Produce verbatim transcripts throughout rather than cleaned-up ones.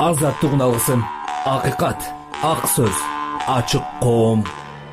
азаттык алсын. Акыйкат, ак сөз, ачык коом.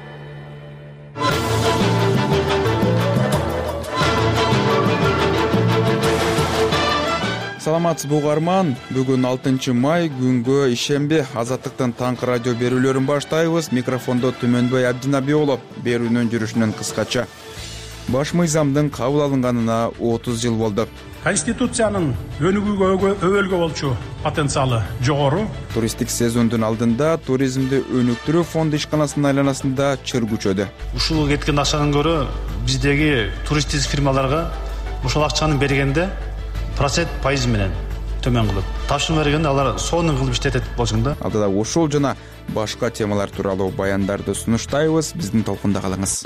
Саламатсызбы угарман, бүгүн алтынчы май күнгө ишемби Азаттыктын таңкы радио берүүлөрүн баштайбыз. Микрофондо Түмөнбөй Абдинабиулов. Берүүнүн жүрүшүнөн кыскача. Баш мыйзамдын кабыл алынганына отуз жыл болду. Конституциянын өнүгүүгө өбөлгө болчу потенциалы жогору. Туристтик сезондун алдында туризмди өнүктүрүү фонду ишканасынын айланасында чыр күчөдү. Ушул кеткен акчанын көрө биздеги туристтик фирмаларга ушул акчаны бергенде процент пайыз менен төмөн кылып тапшырма бергенде алар сонун кылып иштетет болчуң да. Алдыда ошол жана башка темалар тууралуу баяндарды сунуштайбыз. Биздин толкунда калыңыз.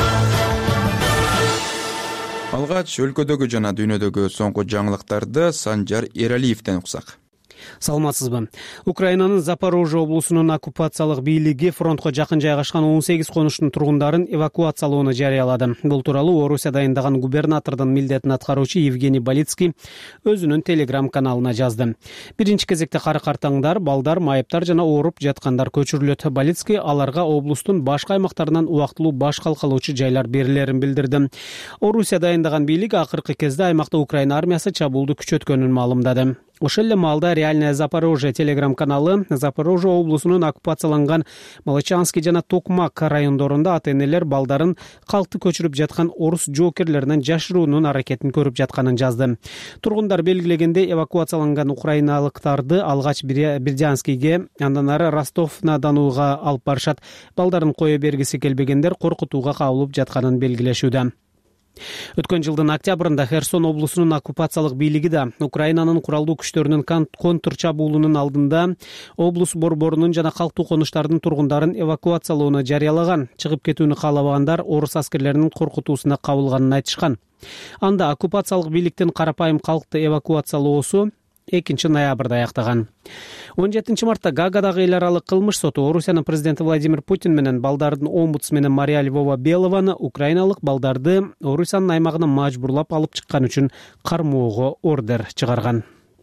Алгач өлкөдөгү жана дүйнөдөгү соңку жаңылыктарды Санжар Эралиевден уксак. Саламатсызбы. Украинанын Запорожье облусунун оккупациялык бийлиги фронтко жакын жайгашкан он сегиз конуштун тургундарын эвакуациялоону жарыялады. Бул тууралуу Орусия дайындаган губернатордун милдетин аткаруучу Евгений Балицкий өзүнүн телеграм каналына жазды. Биринчи кезекте кары картаңдар, балдар, майыптар жана ооруп жаткандар көчүрүлөт. Балицкий аларга облустун башка аймактарынан убактылуу баш калкалоочу жайлар берилерин билдирди. Орусия дайындаган бийлик акыркы кезде аймакта Украина армиясы чабуулду күчөткөнүн маалымдады. Ошол эле маалда Реальная Запорожье телеграм каналы Запорожье облусунун оккупацияланган Молочанский жана Токмак райондорунда ата-энелер балдарын калкты көчүрүп жаткан орус жоокерлеринен жашыруунун аракетин көрүп жатканын жазды. Тургундар белгилегенде эвакуацияланган украиналыктарды алгач Бердянскийге, андан ары Ростов-на-Донуга алып барышат. Балдарын кое бергиси келбегендер коркутууга кабылып жатканын белгилешүүдө. Өткөн жылдын октябрында Херсон облусунун оккупациялык бийлиги да Украинанын куралдуу күчтөрүнүн контр чабуулунун алдында облус борборунун жана калктуу конуштардын тургундарын эвакуациялоону жарыялаган. Чыгып кетүүнү каалабагандар орус аскерлеринин коркутуусуна кабылганын айтышкан. Анда оккупациялык бийликтин карапайым калкты эвакуациялоосу экинчи ноябрда аяктаган. он жетинчи мартта Гаагадагы эл аралык кылмыш соту Орусиянын президенти Владимир Путин менен балдардын омбудсмени Мария Львова Белованы украиналык балдарды Орусиянын аймагына мажбурлап алып чыккан үчүн кармоого ордер чыгарган.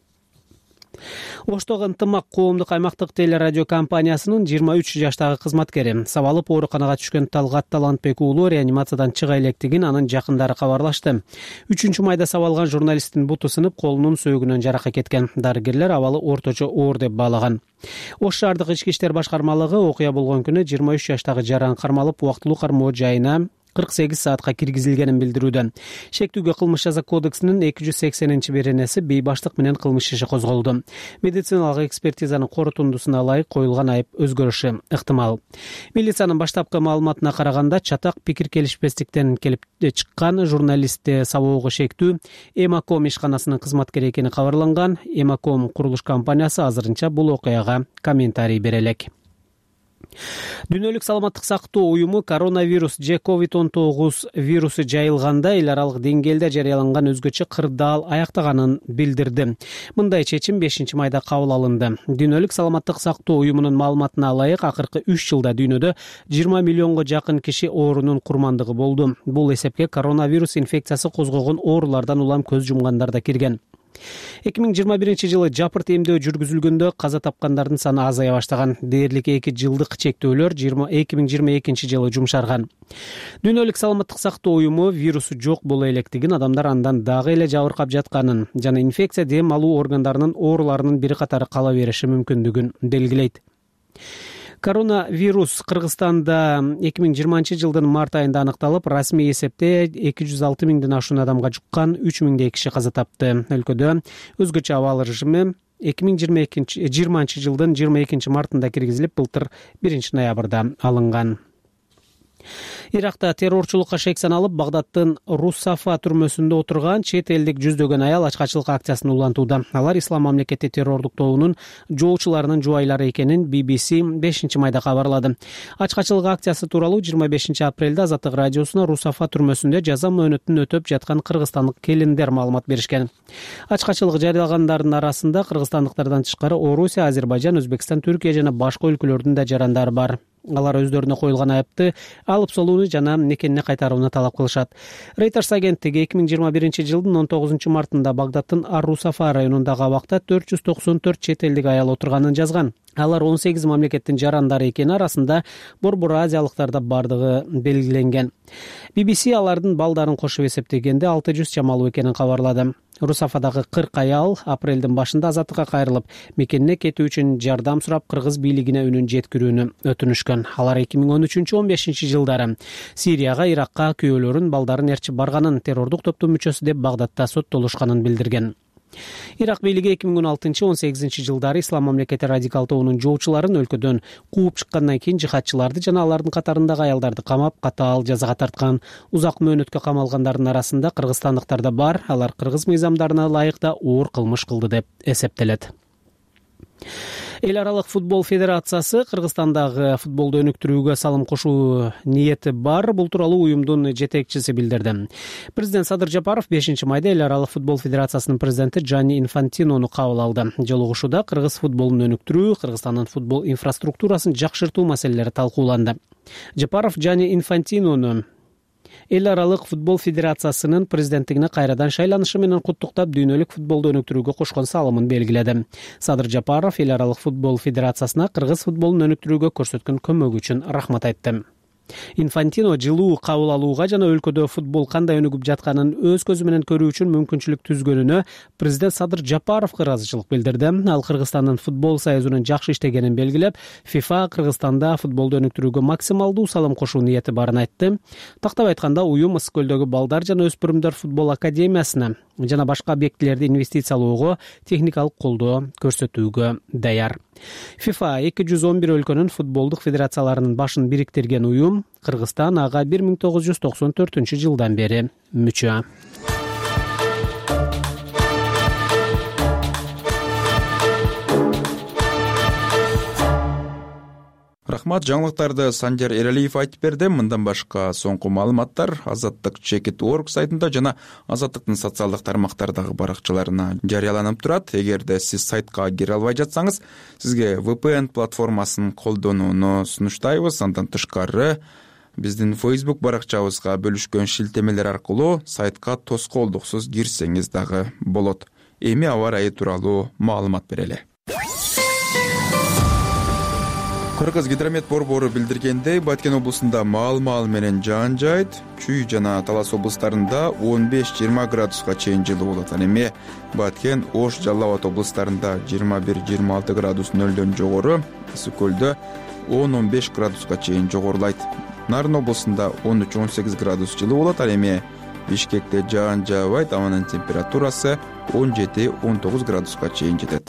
Оштогу ынтымак коомдук аймактык телерадио компаниясынын жыйырма үч жаштагы кызматкери сабалып ооруканага түшкөн Талгат Талантбек уулу реанимациядан чыга электигин анын жакындары кабарлашты. үчүнчү майда сабалган журналисттин буту сынып, колунун сөөгүнөн жаракат кеткен. Дарыгерлер абалы орточо оор деп баалаган. Ош шаардык ички иштер башкармалыгы окуя болгон күнү жыйырма үч жаштагы жаран кармалып убактылуу кармоо жайына кырк сегиз саатка киргизилгенин билдирүүдө. Шектүүгө кылмыш жаза кодексинин эки жүз сексенинчи беренеси бейбаштык менен кылмыш иши козголду. Медициналык экспертизанын корутундусуна ылайык коюлган айып өзгөрүшү ыктымал. Милициянын баштапкы маалыматына караганда чатак пикир келишпестиктен келип чыккан журналистти сабоого шектүү Эмаком ишканасынын кызматкери экени кабарланган. Эмаком курулуш компаниясы азырынча бул окуяга комментарий бере элек. Дүйнөлүк саламаттык сактоо уюму коронавирус же ковид он тогуз вирусу жайылганда эл аралык деңгээлде жарыяланган өзгөчө кырдаал аяктаганын билдирди. Мындай чечим бешинчи майда кабыл алынды. Дүйнөлүк саламаттык сактоо уюмунун маалыматына ылайык акыркы үч жылда дүйнөдө жыйырма миллионго жакын киши оорунун курмандыгы болду. Бул эсепке коронавирус инфекциясы козгогон оорулардан улам көз жумгандар да кирген. эки миң жыйырма биринчи жылы жапырт эмдөө жүргүзүлгөндө каза тапкандардын саны азая баштаган. Дээрлик эки жылдык чектөөлөр эки миң жыйырма экинчи жылы жумшарган. Дүйнөлүк саламаттык сактоо уюму вирусу жок боло электигин, адамдар андан дагы эле жабыркап жатканын жана инфекция дем алуу органдарынын ооруларынын бир катары кала бериши мүмкүндүгүн белгилейт. Коронавирус Кыргызстанда эки миң жыйырманчы жылдын март айында аныкталып, расмий эсепте эки жүз алты миңден ашуун адамга жуккан, үч миңдей киши каза тапты. Өлкөдө өзгөчө абал режими эки миң жыйырманчы жылдын жыйырма экинчи мартында киргизилип, былтыр биринчи ноябрда алынган. Иракта террорчулукка шек саналып, Багдадтын Руссафа түрмөсүндө отурган чет элдик жүздөгөн аял ачкачылык акциясын улантууда. Алар Ислам мамлекети террордук тобунун жоочуларынын жубайлары экенин би би си бешинчи майда кабарлады. Ачкачылык акциясы тууралуу жыйырма бешинчи апрелде Азаттык радиосуна Руссафа түрмөсүндө жаза мөөнөтүн өтөп жаткан кыргызстандык келиндер маалымат беришкен. Ачкачылык жарыялагандардын арасында кыргызстандыктардан тышкары Орусия, Азербайжан, Өзбекстан, Түркия жана башка өлкөлөрдүн да жарандары бар. Алар өздөрүнө коюлган айыпты алып салууну жана мекенине кайтарууну талап кылышат. Reuters агенттиги эки миң жыйырма биринчи жылдын он тогузунчу мартында Багдадтын Ар-Русафа районундагы абакта төрт жүз токсон төрт чет элдик аял отурганын жазган. Алар он сегиз мамлекеттин жарандары экени арасында борбор азиялыктар да бардыгы белгиленген. би би си алардын балдарын кошуп эсептегенде алты жүз чамалуу экенин кабарлады. Русафадагы кырк аял апрелдин башында азаттыкка кайрылып, мекенине кетүү үчүн жардам сурап кыргыз бийлигине үнүн жеткирүүнү өтүнүшкөн. Алар эки миң он үчүнчү он бешинчи жылдары Сирияга, Иракка күйөөлөрүн, балдарын ээрчип барганын, террордук топтун мүчөсү деп Багдадта соттолушканын билдирген. Ирак бийлиги эки миң он алтынчы он сегизинчи жылдары Ислам мамлекети радикал тобунун жоочуларын өлкөдөн кууп чыккандан кийин жихадчыларды жана алардын катарындагы аялдарды камап, катаал жазага тарткан. Узак мөөнөткө камалгандардын арасында кыргызстандыктар да бар. Алар кыргыз мыйзамдарына ылайык да оор кылмыш кылды деп эсептелет. Эл аралык футбол федерациясы Кыргызстандагы футболду өнүктүрүүгө салым кошуу ниети бар. Бул тууралуу уюмдун жетекчиси билдирди. Президент Садыр Жапаров бешинчи майда Эл аралык футбол федерациясынын президенти Джанни Инфантинону кабыл алды. Жолугушууда кыргыз футболун өнүктүрүү, Кыргызстандын футбол инфраструктурасын жакшыртуу маселелери талкууланды. Жапаров Джанни Инфантинону Эл аралык футбол федерациясынын президенттигине кайрадан шайланышы менен куттуктап, дүйнөлүк футболду өнүктүрүүгө кошкон салымын белгиледи. Садыр Жапаров Эл аралык футбол федерациясына кыргыз футболун өнүктүрүүгө көрсөткөн көмөгү үчүн рахмат айтты. Инфантино жылуу кабыл алууга жана өлкөдө футбол кандай өнүгүп жатканын өз көзү менен көрүү үчүн мүмкүнчүлүк түзгөнүнө президент Садыр Жапаровго ыраазычылык билдирди. Ал Кыргызстандын футбол союзунун жакшы иштегенин белгилеп, ФИФА Кыргызстанда футболду өнүктүрүүгө максималдуу салым кошуу ниети барын айтты. Тактап айтканда, уюм Ысык көлдөгү балдар жана өспүрүмдөр футбол академиясына жана башка объектилерди инвестициялоого, техникалык колдоо көрсөтүүгө даяр. ФИФА эки жүз он бир өлкөнүн футболдук федерацияларынын башын бириктирген уюм. Кыргызстан ага бир миң тогуз жүз токсон төртүнчү жылдан бери мүчө. Рахмат, жаңылыктарды Санжар Эралиев айтып берди. Мындан башка соңку маалыматтар азаттык чекит точка орг сайтында жана азаттыктын социалдык тармактардагы баракчаларына жарыяланып турат. Эгерде сиз сайтка кире албай жатсаңыз, сизге ви пи эн платформасын колдонууну сунуштайбыз. Андан тышкары биздин Facebook баракчабызга бөлүшкөн шилтемелер аркылуу сайтка тоскоолдуксуз кирсеңиз дагы болот. Эми аба ырайы тууралуу маалымат берели. Кыргыз гидромет борбору билдиргендей, Баткен облусунда маал-маал менен жаан жайт, Чүй жана Талас облустарында он беш жыйырма градуска чейин жылуу болот. Ал эми Баткен, Ош, Жалал Абад облустарында жыйырма бир жыйырма алты градус нөлдөн жогору, Ысык көлдө он он беш градуска чейин жогорулайт. Нарын облусунда он үч он сегиз градус жылуу болот. Ал эми Бишкекте жаан жаабайт, абанын температурасы он жети он тогуз градуска чейин жетет.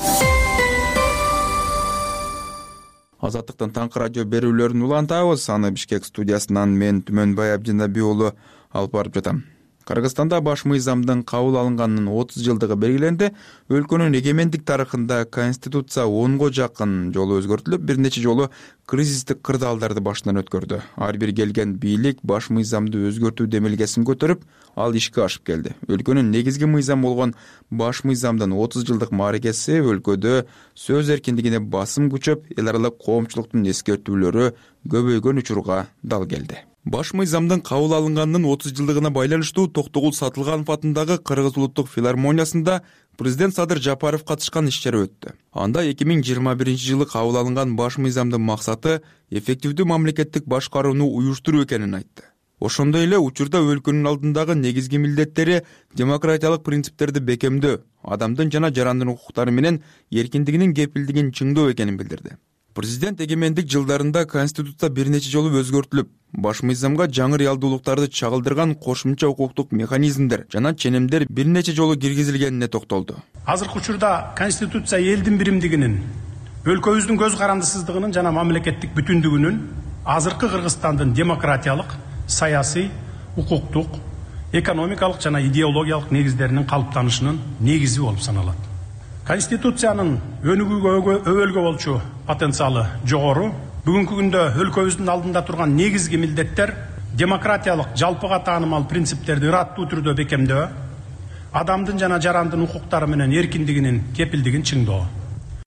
Азаттыктын таңкы радио берүүлөрүн улантабыз. Аны Бишкек студиясынан мен Түмөнбай Абдинаби уулу алып барып жатам. Кыргызстанда баш мыйзамдын кабыл алынганынын отуз жылдыгы белгиленди. Өлкөнүн эгемендик тарыхында конституция онго жакын жолу өзгөртүлүп, бир нече жолу кризистик кырдаалдарды башынан өткөрдү. Ар бир келген бийлик баш мыйзамды өзгөртүү демилгесин көтөрүп, ал ишке ашып келди. Өлкөнүн негизги мыйзам болгон баш мыйзамдын отуз жылдык мааракеси өлкөдө сөз эркиндигине басым күчөп, эл аралык коомчулуктун эскертүүлөрү көбөйгөн учурга дал келди. Баш мыйзамдын кабыл алынганынын отуз жылдыгына байланыштуу Токтогул Сатылганов атындагы Кыргыз улуттук филармониясында президент Садыр Жапаров катышкан иш-чара өттү. Анда эки миң жыйырма биринчи жылы кабыл алынган баш мыйзамдын максаты эффективдүү мамлекеттик башкарууну уюштуруу экенин айтты. Ошондой эле учурда өлкөнүн алдындагы негизги милдеттери демократиялык принциптерди бекемдөө, адамдын жана жарандын укуктары менен эркиндигинин кепилдигин чыңдоо экенин билдирди. Президент эгемендик жылдарында конституция бир нече жолу өзгөртүлүп, баш мыйзамга жаңы реалдуулуктарды чагылдырган кошумча укуктук механизмдер жана ченемдер бир нече жолу киргизилгенине токтолду. Азыркы учурда конституция элдин биримдигинин, өлкөбүздүн көз карандысыздыгынын жана мамлекеттик бүтүндүгүнүн, азыркы Кыргызстандын демократиялык, саясий, укуктук, экономикалык жана идеологиялык негиздеринин калыптанышынын негизи болуп саналат. Конституциянын өнүгүүгө өбөлгө болчу потенциалы жогору. Бүгүнкү күндө өлкөбүздүн алдында турган негизги милдеттер демократиялык жалпыга таанымал принциптерди ыраттуу түрдө бекемдөө, адамдын жана жарандын укуктары менен эркиндигинин кепилдигин чыңдоо.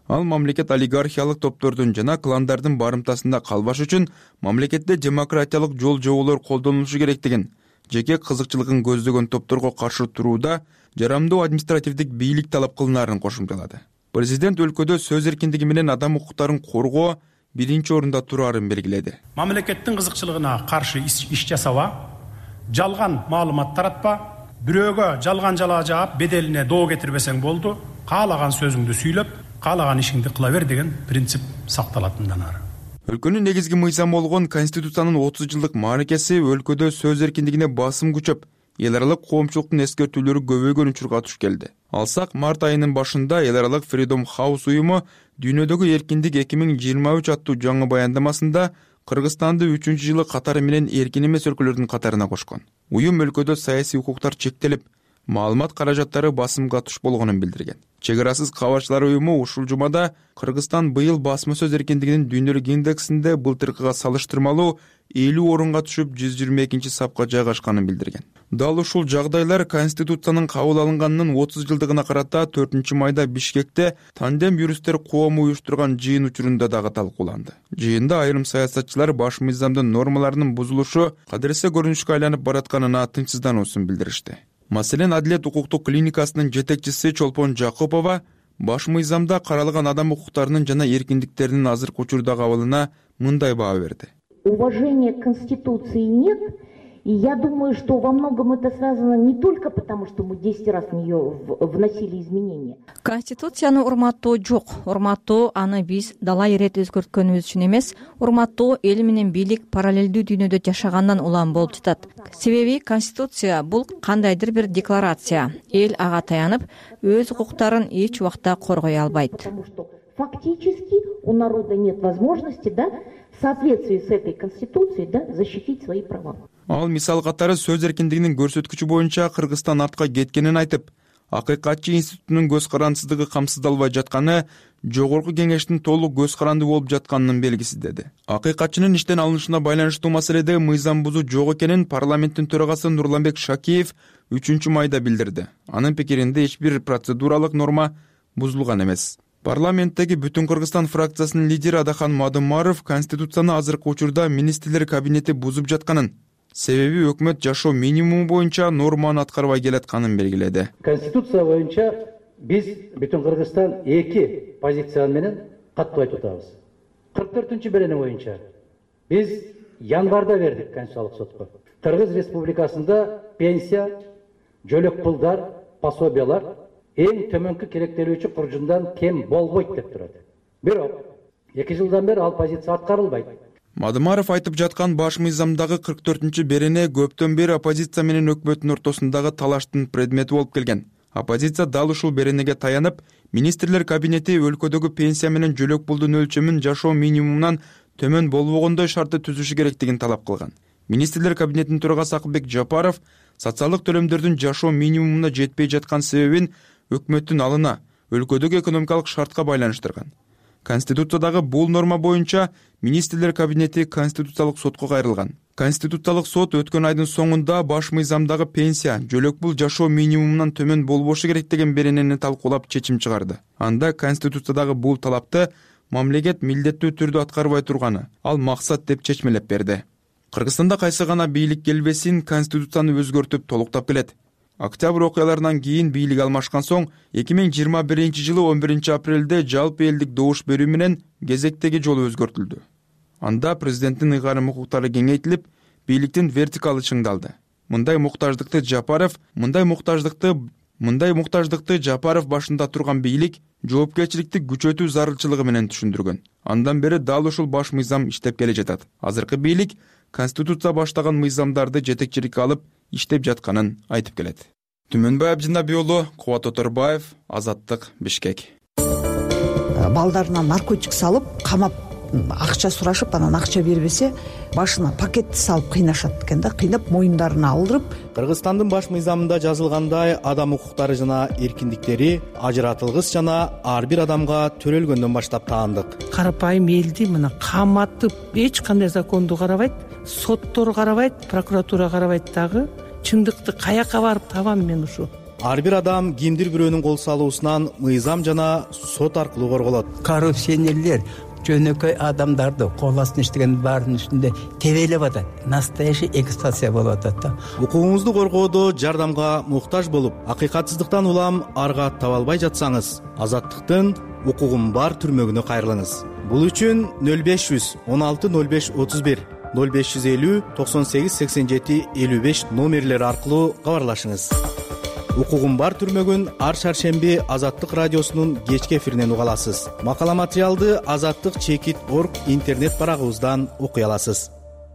Ал мамлекет олигархиялык топтордун жана кландардын барымтасында калбаш үчүн мамлекетте демократиялык жол жоболор колдонулушу керектигин, жеке кызыкчылыгын көздөгөн топторго каршы турууда жарамдуу административдик бийлик талап кылынаарын кошумчалады. Президент өлкөдө сөз эркиндиги менен адам укуктарын коргоо биринчи орунда турарын белгиледи. Мамлекеттин кызыкчылыгына каршы иш жасаба, жалган маалымат таратпа, бирөөгө жалган жалаа жаап беделине доо кетирбесең болду, каалаган сөзүңдү сүйлөп, каалаган ишиңди кыла бер деген принцип сакталатындан ары. Өлкөнүн негизги мыйзамы болгон Конституциянын отуз жылдык мааракеси өлкөдө сөз эркиндигине басым күчөп, эл аралык коомчулуктун эскертүүлөрү көбөйгөн учурга туш келди. Алсак, март айынын башында эл аралык Freedom House уюму дүйнөдөгү эркиндик эки миң жыйырма үч аттуу жаңы баяндамасында Кыргызстанды үчүнчү жылы катары менен эркин эмес өлкөлөрдүн катарына кошкон. Уюм өлкөдө саясий укуктар чектелип, маалымат каражаттары басымга туш болгонун билдирген. Чек арасыз кабарчылар уюму ушул жумада Кыргызстан быйыл басма сөз эркиндигинин дүйнөлүк индексинде былтыркыга салыштырмалуу элүү орунга түшүп жүз жыйырма экинчи сапка жайгашканын билдирген. Дал ушул жагдайлар Конституциянын кабыл алынганынын отуз жылдыгына карата төртүнчү майда Бишкекте тандем юристтер коому уюштурган жыйын учурунда дагы талкууланды. Жыйында айрым саясатчылар баш мыйзамдын нормаларынын бузулушу кадыресе көрүнүшкө айланып баратканына тынчсыздануусун билдиришти. Маселен, Адилет укуктук клиникасынын жетекчиси Чолпон Жакупова баш мыйзамда каралган адам укуктарынын жана эркиндиктеринин азыркы учурдагы абалына мындай баа берди. Уважения к Конституции нет, и я думаю, что во многом это связано не только потому, что мы десять раз в нее вносили изменения. Конституцияны урматтоо жок. Урматтоо аны биз дала ирет өзгөрткөнүбүз үчүн эмес, урматтоо эл менен бийлик параллелдүү дүйнөдө жашагандан улам болуп жатат. Себеби Конституция бул кандайдыр бир декларация. Эл ага таянып, өз укуктарын эч убакта коргой албайт. Потому что фактически у народа нет возможности, да, в соответствии с этой Конституцией, да, защитить свои права. Ал мисал катары сөз эркиндигинин көрсөткүчү боюнча Кыргызстан артка кеткенин айтып, Акыйкатчы институтунун көз карандысыздыгы камсыздалбай жатканы жогорку кеңештин толук көз каранды болуп жатканынын белгиси деди. Акыйкатчынын иштен алынышына байланыштуу маселеде мыйзам бузуу жок экенин парламенттин төрагасы Нурланбек Шакиев үчүнчү майда билдирди. Анын пикиринде эч бир процедуралык норма бузулган эмес. Парламенттеги Бүтүн Кыргызстан фракциясынын лидери Адахан Мадымаров Конституцияны азыркы учурда министрлер кабинети бузуп жатканын, себеби өкмөт жашоо минимуму боюнча норманы аткарбай келатканын белгиледи. Конституция боюнча биз Бүтүн Кыргызстан эки позиция менен каттуу айтып атабыз. кырк төртүнчү берене боюнча биз январда бердик Конституциялык сотко. Кыргыз Республикасында пенсия, жөлөк пулдар, пособиялар эң төмөнкү керектелүүчү куржундан кем болбойт деп турат. Бирок эки жылдан бери ал позиция аткарылбайт. Мадымаров айтып жаткан баш мыйзамдагы кырк төртүнчү берене көптөн бери оппозиция менен өкмөттүн ортосундагы талаштын предмети болуп келген. Оппозиция дал ушул беренеге таянып, министрлер кабинети өлкөдөгү пенсия менен жөлөк пулдун өлчөмүн жашоо минимумунан төмөн болбогондой шартты түзүшү керектигин талап кылган. Министрлер кабинетинин төрагасы Акылбек Жапаров социалдык төлөмдөрдүн жашоо минимумуна жетпей жаткан себебин өкмөттүн алына, өлкөдөгү экономикалык шартка байланыштырган. Конституциядагы бул норма боюнча министрлер кабинети Конституциялык сотко кайрылган. Конституциялык сот өткөн айдын соңунда баш мыйзамдагы пенсия, жөлөк пул жашоо минимумунан төмөн болбошу керек деген беренени талкуулап чечим чыгарды. Анда Конституциядагы бул талапты мамлекет милдеттүү түрдө аткарбай турганы, ал максат деп чечмелеп берди. Кыргызстанда кайсы гана бийлик келбесин Конституцияны өзгөртүп толуктап келет. Октябрь окуяларынан кийин бийлик алмашкан соң эки миң жыйырма биринчи жылы он биринчи апрелде жалпы элдик добуш берүү менен кезектеги жолу өзгөртүлдү. Анда президенттин ыйгарым укуктары кеңейтилип, бийликтин вертикалы чыңдалды. Мындай муктаждыкты Жапаров, мындай муктаждыкты, мындай муктаждыкты Жапаров башында турган бийлик жоопкерчиликти күчөтүү зарылчылыгы менен түшүндүргөн. Андан бери дал ушул баш мыйзам иштеп келе жатат. Азыркы бийлик Конституция баштаган мыйзамдарды жетекчиликке алып иштеп жатканын айтып келет. Түмөнбай Абдинабий уулу, Кубат Оторбаев, Азаттык, Бишкек. Балдарына наркотик салып, камап, акча сурашып, анан акча бербесе, башына пакетти салып кыйнашат экен да, кыйнап моюндарына алдырып. Кыргызстандын баш мыйзамында жазылгандай адам укуктары жана эркиндиктери ажыратылгыс жана ар бир адамга төрөлгөндөн баштап таандык. Карапайым элди мына каматып, эч кандай законду карабайт, соттор карабайт, прокуратура карабайт дагы. Чындыкты каяка барып табам мен ушу? ар бир адам кимдир бирөөнүн кол салуусунан мыйзам жана сот аркылуу корголот. Коррупционерлер жөнөкөй адамдарды кол астына иштеген баарынын үстүндө тебелеп атат. Настоящий эксплуатация болуп атат да. Укугуңузду коргоодо жардамга муктаж болуп, акыйкатсыздыктан улам арга таба албай жатсаңыз, Азаттыктын укугум бар түрмөгүнө кайрылыңыз. Бул үчүн нөл беш жүз он алты нөл беш отуз бир нөл беш жүз элүү токсон сегиз сексен жети элүү беш номерлери аркылуу кабарлашыңыз. Укугум бар түрмөгүн ар шаршемби Азаттык радиосунун кечки эфиринен уга аласыз. Макала материалды Азаттык чекит точка орг интернет барагыбыздан окуй аласыз.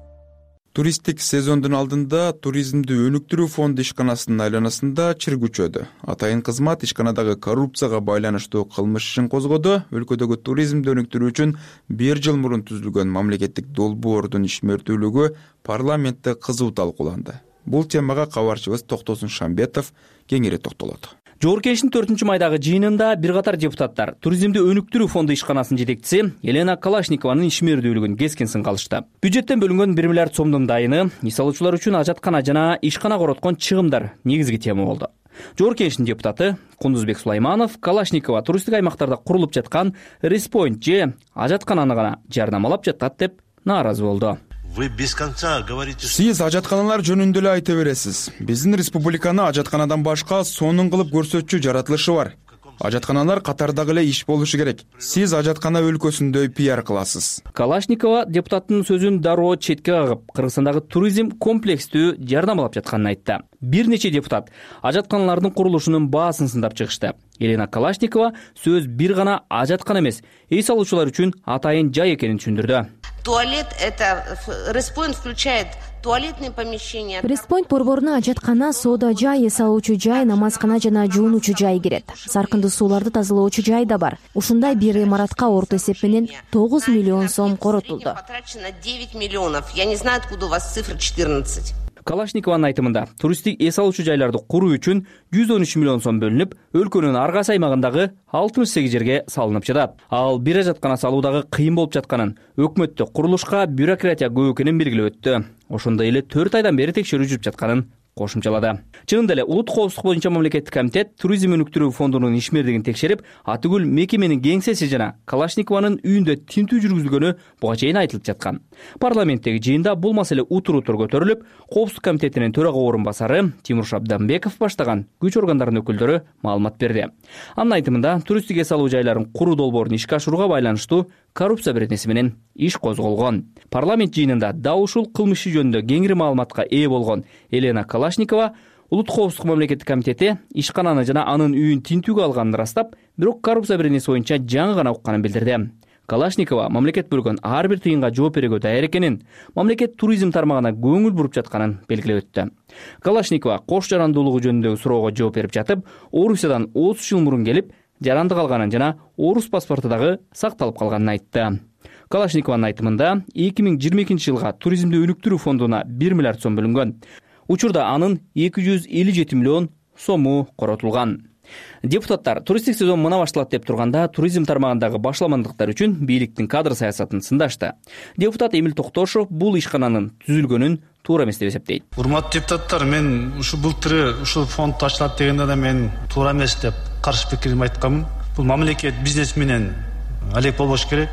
Туристтик сезондун алдында туризмди өнүктүрүү фонду ишканасынын айланасында чиргүчөдү. Атайын кызмат ишканадагы коррупцияга байланыштуу кылмыш ишин козгоду. Өлкөдөгү туризмди өнүктүрүү үчүн бир жыл мурун түзүлгөн мамлекеттик долбоордун ишмердүүлүгү парламентте кызуу талкууланды. Бул темага кабарчыбыз Токтосун Шамбетов кеңири токтолот. Жогорку Кеңештин төртүнчү майдагы жыйынында бир катар депутаттар туризмди өнүктүрүү фонду ишканасынын жетекчиси Елена Калашникованын ишмердүүлүгүн кескен сынга алышты. Бюджеттен бөлүнгөн бир миллиард сомдун дайыны иш алуучулар үчүн ажаткана жана ишкана короткон чыгымдар негизги тема болду. Жогорку Кеңештин депутаты Кундузбек Сулайманов Калашникова туристтик аймактарда курулуп жаткан респойнт же ажаткананы гана жардамалап жатат деп нааразы болду. Вы без конца говорите. Сиз ажатканалар жөнүндө эле айта бересиз. Биздин республиканы ажатканадан башка сонун кылып көрсөтчү жаратылышы бар. Ажатканалар катардагы эле иш болушу керек. Сиз ажаткана өлкөсүндөй пиар кыласыз. Калашникова депутаттын сөзүн дароо четке кагып, Кыргызстандагы туризм комплекстүү жардамалап жатканын айтты. Бир нече депутат ажатканалардын курулушунун баасын сындап чыгышты. Елена Калашникова сөз бир гана ажаткана эмес, эс алуучулар үчүн атайын жай экенин түшүндүрдү. Туалет это респойнт включает туалетные помещения. Респойнт борборуна ажаткана, соода жай, эс алуучу жай, намазкана жана жуунуучу жай кирет. Саркынды сууларды тазалоочу жай да бар. Ушундай бир имаратка орто эсеп менен тогуз миллион сом коротулду. Потрачено девять миллионов. Я не знаю, откуда у вас цифра четырнадцать. Калашникованын айтымында туристтик эс алуучу жайларды куруу үчүн жүз он үч миллион сом бөлүнүп, өлкөнүн ар кайсы аймагындагы алтымыш сегиз жерге салынып жатат. Ал бир ажаткана салуудагы кыйын болуп жатканын, өкмөттө курулушка бюрократия көп экенин белгилеп өттү. Ошондой эле төрт айдан бери текшерүү жүрүп жатканын кошумчалады. Чынында эле улут коопсуздук боюнча мамлекеттик комитет туризм өнүктүрүү фондунун ишмердигин текшерип, атүгүл мекеменин кеңсеси жана Калашникованын үйүндө тинтүү жүргүзүлгөнү буга чейин айтылып жаткан. Парламенттеги жыйында бул маселе утур-утур көтөрүлүп, коопсуздук комитетинин төрага орун басары Тимур Абданбеков баштаган күч органдарынын өкүлдөрү маалымат берди. Анын айтымында туристтик эс алуу жайларын куруу долбоорун ишке ашырууга байланыштуу коррупция беренеси менен иш козголгон. Парламент жыйынында да ушул кылмыш жөнүндө кеңири маалыматка ээ болгон Елена Калашникова улут коопсуздук мамлекеттик комитети ишкананы жана анын үйүн тинтүүгө алганын ырастап, бирок коррупция беренеси боюнча жаңы гана укканын билдирди. Калашникова мамлекет бөлгөн ар бир тыйынга жооп берүүгө даяр экенин, мамлекет туризм тармагына көңүл буруп жатканын белгилеп өттү. Калашникова кош жарандуулугу жөнүндөгү суроого жооп берип жатып, Орусиядан отуз жыл мурун келип, жаранды калганын жана орус паспорту дагы сакталып калганын айтты. Калашникованын айтымында эки миң жыйырма экинчи жылга туризмди өнүктүрүү фондуна бир миллиард сом бөлүнгөн. Учурда анын эки жүз элүү жети миллион сому коротулган. Депутаттар туристтик сезон мына башталат деп турганда туризм тармагындагы башламандыктар үчүн бийликтин кадр саясатын сындашты. Депутат Эмил Токтошов бул ишкананын түзүлгөнүн туура эмес деп эсептейт. Урматтуу депутаттар, мен ушу былтыры ушул фонд ачылат дегенде да мен туура эмес деп каршы пикирим айтканмын. Бул мамлекет бизнес менен алек болбош керек.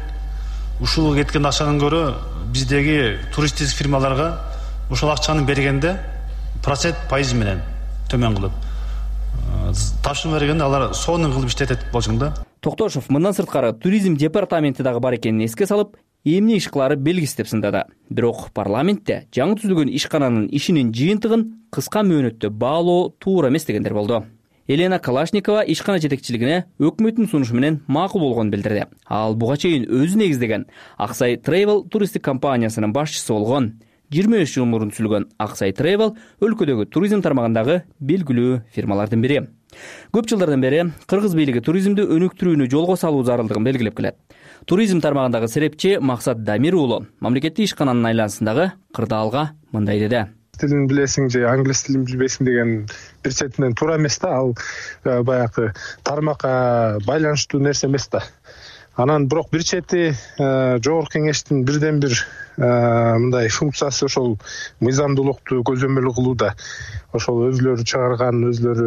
Ушул кеткен акчанын көрө биздеги туристтик фирмаларга ушул акчаны бергенде процент пайыз менен төмөн кылып тапшырма бергенде алар сонун кылып иштетет болчуң да. Токтошов мындан сырткары туризм департаменти дагы бар экенин эске салып, эмне иш кылары белгисиз деп сындады. Бирок парламентте жаңы түзүлгөн ишкананын ишинин жыйынтыгын кыска мөөнөттө баалоо туура эмес дегендер болду. Елена Калашникова ишкана жетекчилигине өкмөттүн сунушу менен макул болгонун билдирди. Ал буга чейин өзү негиздеген Аксай Travel туристтик компаниясынын башчысы болгон. жыйырма беш жыл мурун түзүлгөн Аксай Travel өлкөдөгү туризм тармагындагы белгилүү фирмалардын бири. Көп жылдардан бери кыргыз бийлиги туризмди өнүктүрүүнү жолго салуу зарылдыгын белгилеп келет. Туризм тармагындагы серепчи Максат Дамир уулу мамлекеттик ишкананын айланасындагы кырдаалга мындай деди. Тилин билесиң же англис тилин билбейсиң деген бир четинен туура эмес да, ал баягы тармакка байланыштуу нерсе эмес да. Анан бирок бир чети жогорку кеңештин бирден бир мындай функциясы ошол мыйзамдуулукту көзөмөл кылууда. Ошол өзүлөрү чыгарган, өзүлөрү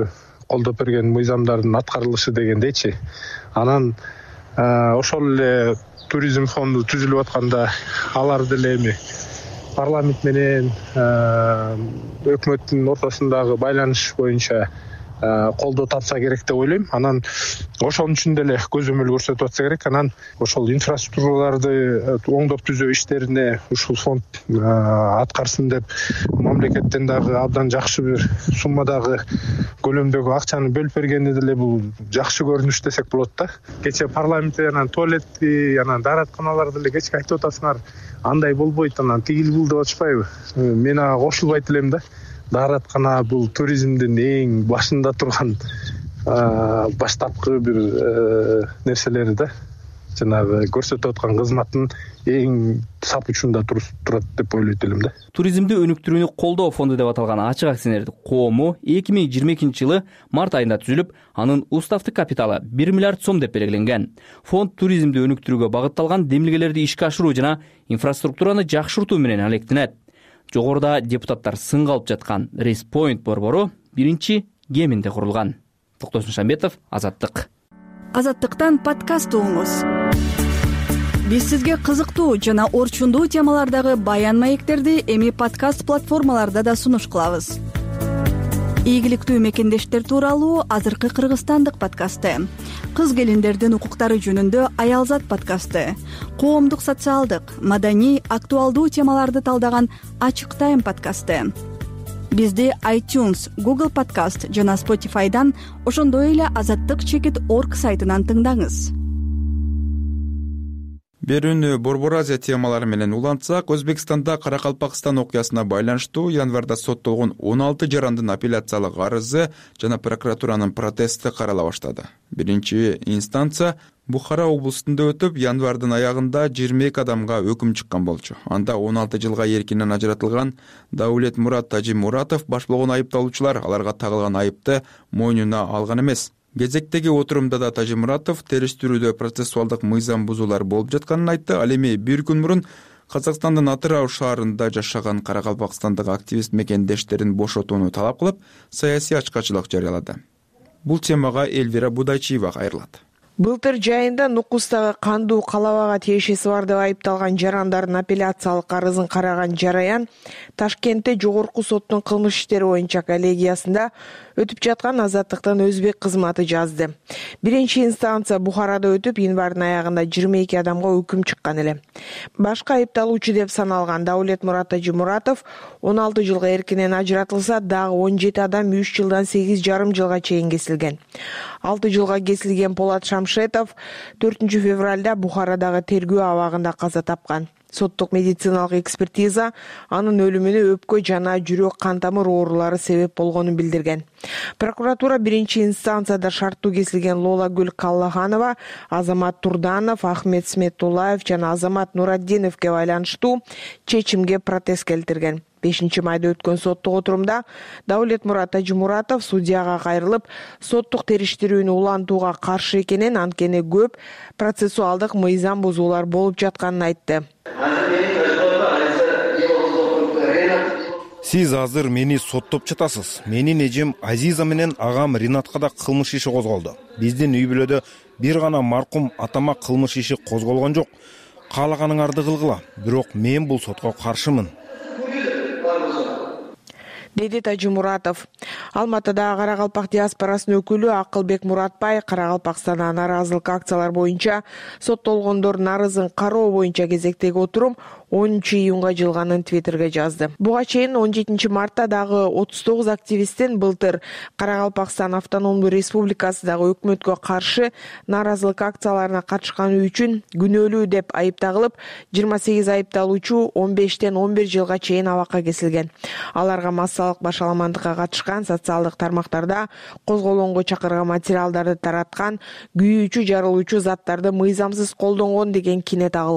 колдоп берген мыйзамдардын аткарылышы дегендейчи. Анан ошол эле туризм фонду түзүлүп атканда алар деле эми парламент менен өкмөттүн ортосундагы байланыш боюнча колдоо тапса керек деп ойлойм. Анан ошонун үчүн деле көзөмөл көрсөтүп атса керек. Анан ошол инфраструктураларды оңдоп түзөө иштерине ушул фонд аткарсын деп мамлекеттен дагы абдан жакшы бир суммадагы көлөмдөгү акчаны бөлүп бергени деле бул жакшы көрүнүш десек болот да. Кечээ парламентте анан туалетти, анан дааратканаларды деле кечке айтып атасыңар, андай болбойт, анан тигил бул деп атышпайбы? Мен ага кошулбайт элем да. Даараткана бул туризмдин эң башында турган баштапкы бир нерселери да. Жанагы көрсөтүп аткан кызматтын эң сап учунда турат деп ойлойт элем да. Туризмди өнүктүрүүнү колдоо фонду деп аталган ачык акционердик коому эки миң жыйырма экинчи жылы март айында түзүлүп, анын уставдык капиталы бир миллиард сом деп белгиленген. Фонд туризмди өнүктүрүүгө багытталган демилгелерди ишке ашыруу жана инфраструктураны жакшыртуу менен алектенет. Жогоруда депутаттар сынга алып жаткан Респойнт борбору биринчи кеминде курулган. Токтосун Шамбетов, Азаттык. Азаттыктан подкаст угуңуз. Биз сизге кызыктуу жана орчундуу темалардагы баян маектерди эми подкаст платформаларда да сунуш кылабыз. Ийгиликтүү мекендештер тууралуу азыркы кыргызстандык подкасты, кыз келиндердин укуктары жөнүндө Аялзат подкасты, коомдук социалдык, маданий, актуалдуу темаларды талдаган Ачык Тайм подкасты. Бизди iTunes, Google Podcast жана Spotify'дан, ошондой эле азаттык чекит точка орг сайтынан тыңдаңыз. Берүүнү Борбор Азия темалары менен улантсак, Өзбекстанда Каракалпакстан окуясына байланыштуу январда соттолгон он алты жарандын апелляциялык арызы жана прокуратуранын протести карала баштады. Биринчи инстанция Бухара облустунда өтүп, январдын аягында жыйырма эки адамга өкүм чыккан болчу. Анда он алты жылга эркинен ажыратылган Даулет Мурат Тажимуратов баш болгон айыпталуучулар аларга тагылган айыпты мойнуна алган эмес. Кезектеги отурумда да Тажимуратов териштирүүдө процессуалдык мыйзам бузуулар болуп жатканын айтты. Ал эми бир күн мурун Казакстандын Атырау шаарында жашаган Каракалпакстандык активист мекендештерин бошотууну талап кылып, саясий ачкачылык жарыялады. Бул темага Эльвира Будайчиева кайрылат. Былтыр жайында Нукустагы кандуу калабага тиешеси бар деп айыпталган жарандардын апелляциялык арызын караган жараян Ташкентте жогорку соттун кылмыш иштери боюнча коллегиясында өтүп жаткан Азаттыктын өзбек кызматы жазды. Биринчи инстанция Бухарада өтүп, январдын аягында жыйырма эки адамга өкүм чыккан эле. Башка айыпталуучу деп саналган Даулет Мурат Тажимуратов он алты жылга эркинен ажыратылса, дагы он жети адам үч жылдан сегиз жарым жылга чейин кесилген. алты жылга кесилген Полат Шамшетов төртүнчү февралда Бухарадагы тергөө абагында каза тапкан. Соттук медициналык экспертиза анын өлүмүнө өпкө жана жүрөк кан тамыр оорулары себеп болгонун билдирген. Прокуратура биринчи инстанцияда шарттуу кесилген Лолагүл Каллаханова, Азамат Турданов, Ахмет Сметулаев жана Азамат Нураддиновге байланыштуу чечимге протест келтирген. бешинчи майда өткөн соттук отурумда Даулет Мурат Тажимуратов судьяга кайрылып, соттук териштирүүнү улантууга каршы экенин, анткени көп процессуалдык мыйзам бузуулар болуп жатканын айтты. Сиз азыр мени соттоп жатасыз. Менин эжем Азиза менен агам Ринатка да кылмыш иши козголду. Биздин үй бүлөдө бир гана маркум атама кылмыш иши козголгон жок. Каалаганыңарды кылгыла, бирок мен бул сотко каршымын, деди Тажимуратов. Алматыда Каракалпак диаспорасынын өкүлү Акылбек Муратбай Каракалпакстанда нааразылык акциялар боюнча соттолгондордун арызын кароо боюнча кезектеги отурум онунчу июнга жылганын Твиттерге жазды. Буга чейин он жетинчи мартта дагы отуз тогуз активисттин былтыр Каракалпакстан автономдуу республикасындагы өкмөткө каршы нааразылык акцияларына катышканы үчүн күнөөлүү деп айыпталып, жыйырма сегиз айыпталуучу он бештен он бир жылга чейин абакка кесилген. Аларга массалык башаламандыкка катышкан, социалдык тармактарда козголоонго чакырган материалдарды тараткан, күйүүчү, жарылуучу заттарды мыйзамсыз колдонгон деген кине тагылган.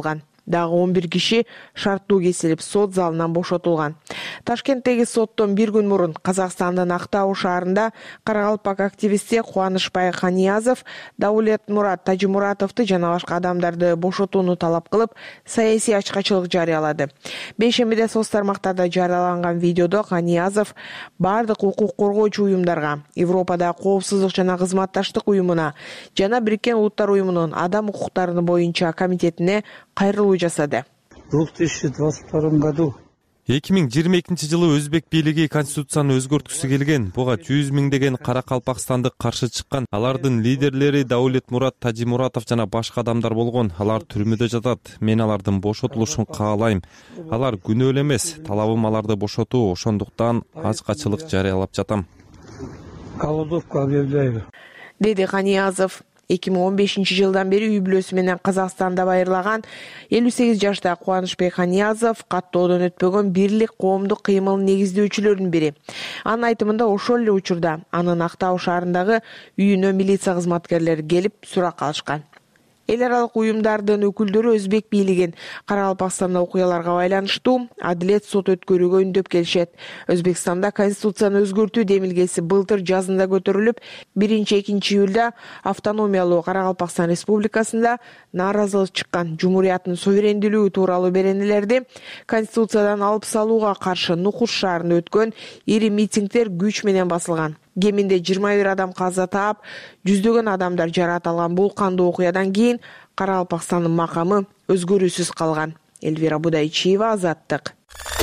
Дагы он бир киши шарттуу кесилип сот залынан бошотулган. Ташкенттеги соттон бир күн мурун Казакстандын Актау шаарында Каракалпак активисти Кубанычбай Каниязов Даулет Мурат Тажимуратовду жана башка адамдарды бошотууну талап кылып, саясий ачкачылык жарыялады. Бейшембиде соц тармактарда жарыяланган видеодо Каниязов бардык укук коргоочу уюмдарга, Европадагы коопсуздук жана кызматташтык уюмуна жана Бириккен Улуттар уюмунун адам укуктары боюнча комитетине кайрылуу жасады. В две тысячи двадцать втором году эки миң жыйырма экинчи жылы өзбек бийлиги конституцияны өзгөрткүсү келген. Буга жүз миңдеген каракалпакстандык каршы чыккан. Алардын лидерлери Даулет Мурат Тажимуратов жана башка адамдар болгон. Алар түрмөдө жатат. Мен алардын бошотулушун каалайм. Алар күнөө эле эмес. Талабым аларды бошотуу. Ошондуктан ачкачылык жарыялап жатам. Голодовку объявляю, деди Каниязов. эки миң он бешинчи жылдан бери үй бүлөсү менен Казакстанда байырлаган элүү сегиз жаштагы Кубанычбек Каниязов каттоодон өтпөгөн Бирлик коомдук кыймылын негиздөөчүлөрүнүн бири. Анын айтымында ошол эле учурда анын Актау шаарындагы үйүнө милиция кызматкерлери келип сурак алышкан. Эл аралык уюмдардын өкүлдөрү өзбек бийлигин Каракалпакстанда окуяларга байланыштуу адилет сот өткөрүүгө үндөп келишет. Өзбекстанда конституцияны өзгөртүү демилгеси былтыр жазында көтөрүлүп, биринчи экинчи июлда автономиялуу Каракалпакстан республикасында нааразылык чыккан. Жумурияттын суверендүүлүгү тууралуу беренелерди конституциядан алып салууга каршы Нукус шаарында өткөн ири митингдер күч менен басылган. Кеминде жыйырма бир адам каза таап, жүздөгөн адамдар жаракат алган. Бул кандуу окуядан кийин Каракалпакстандын макамы өзгөрүүсүз калган. Элвира Будайчиева, Азаттык.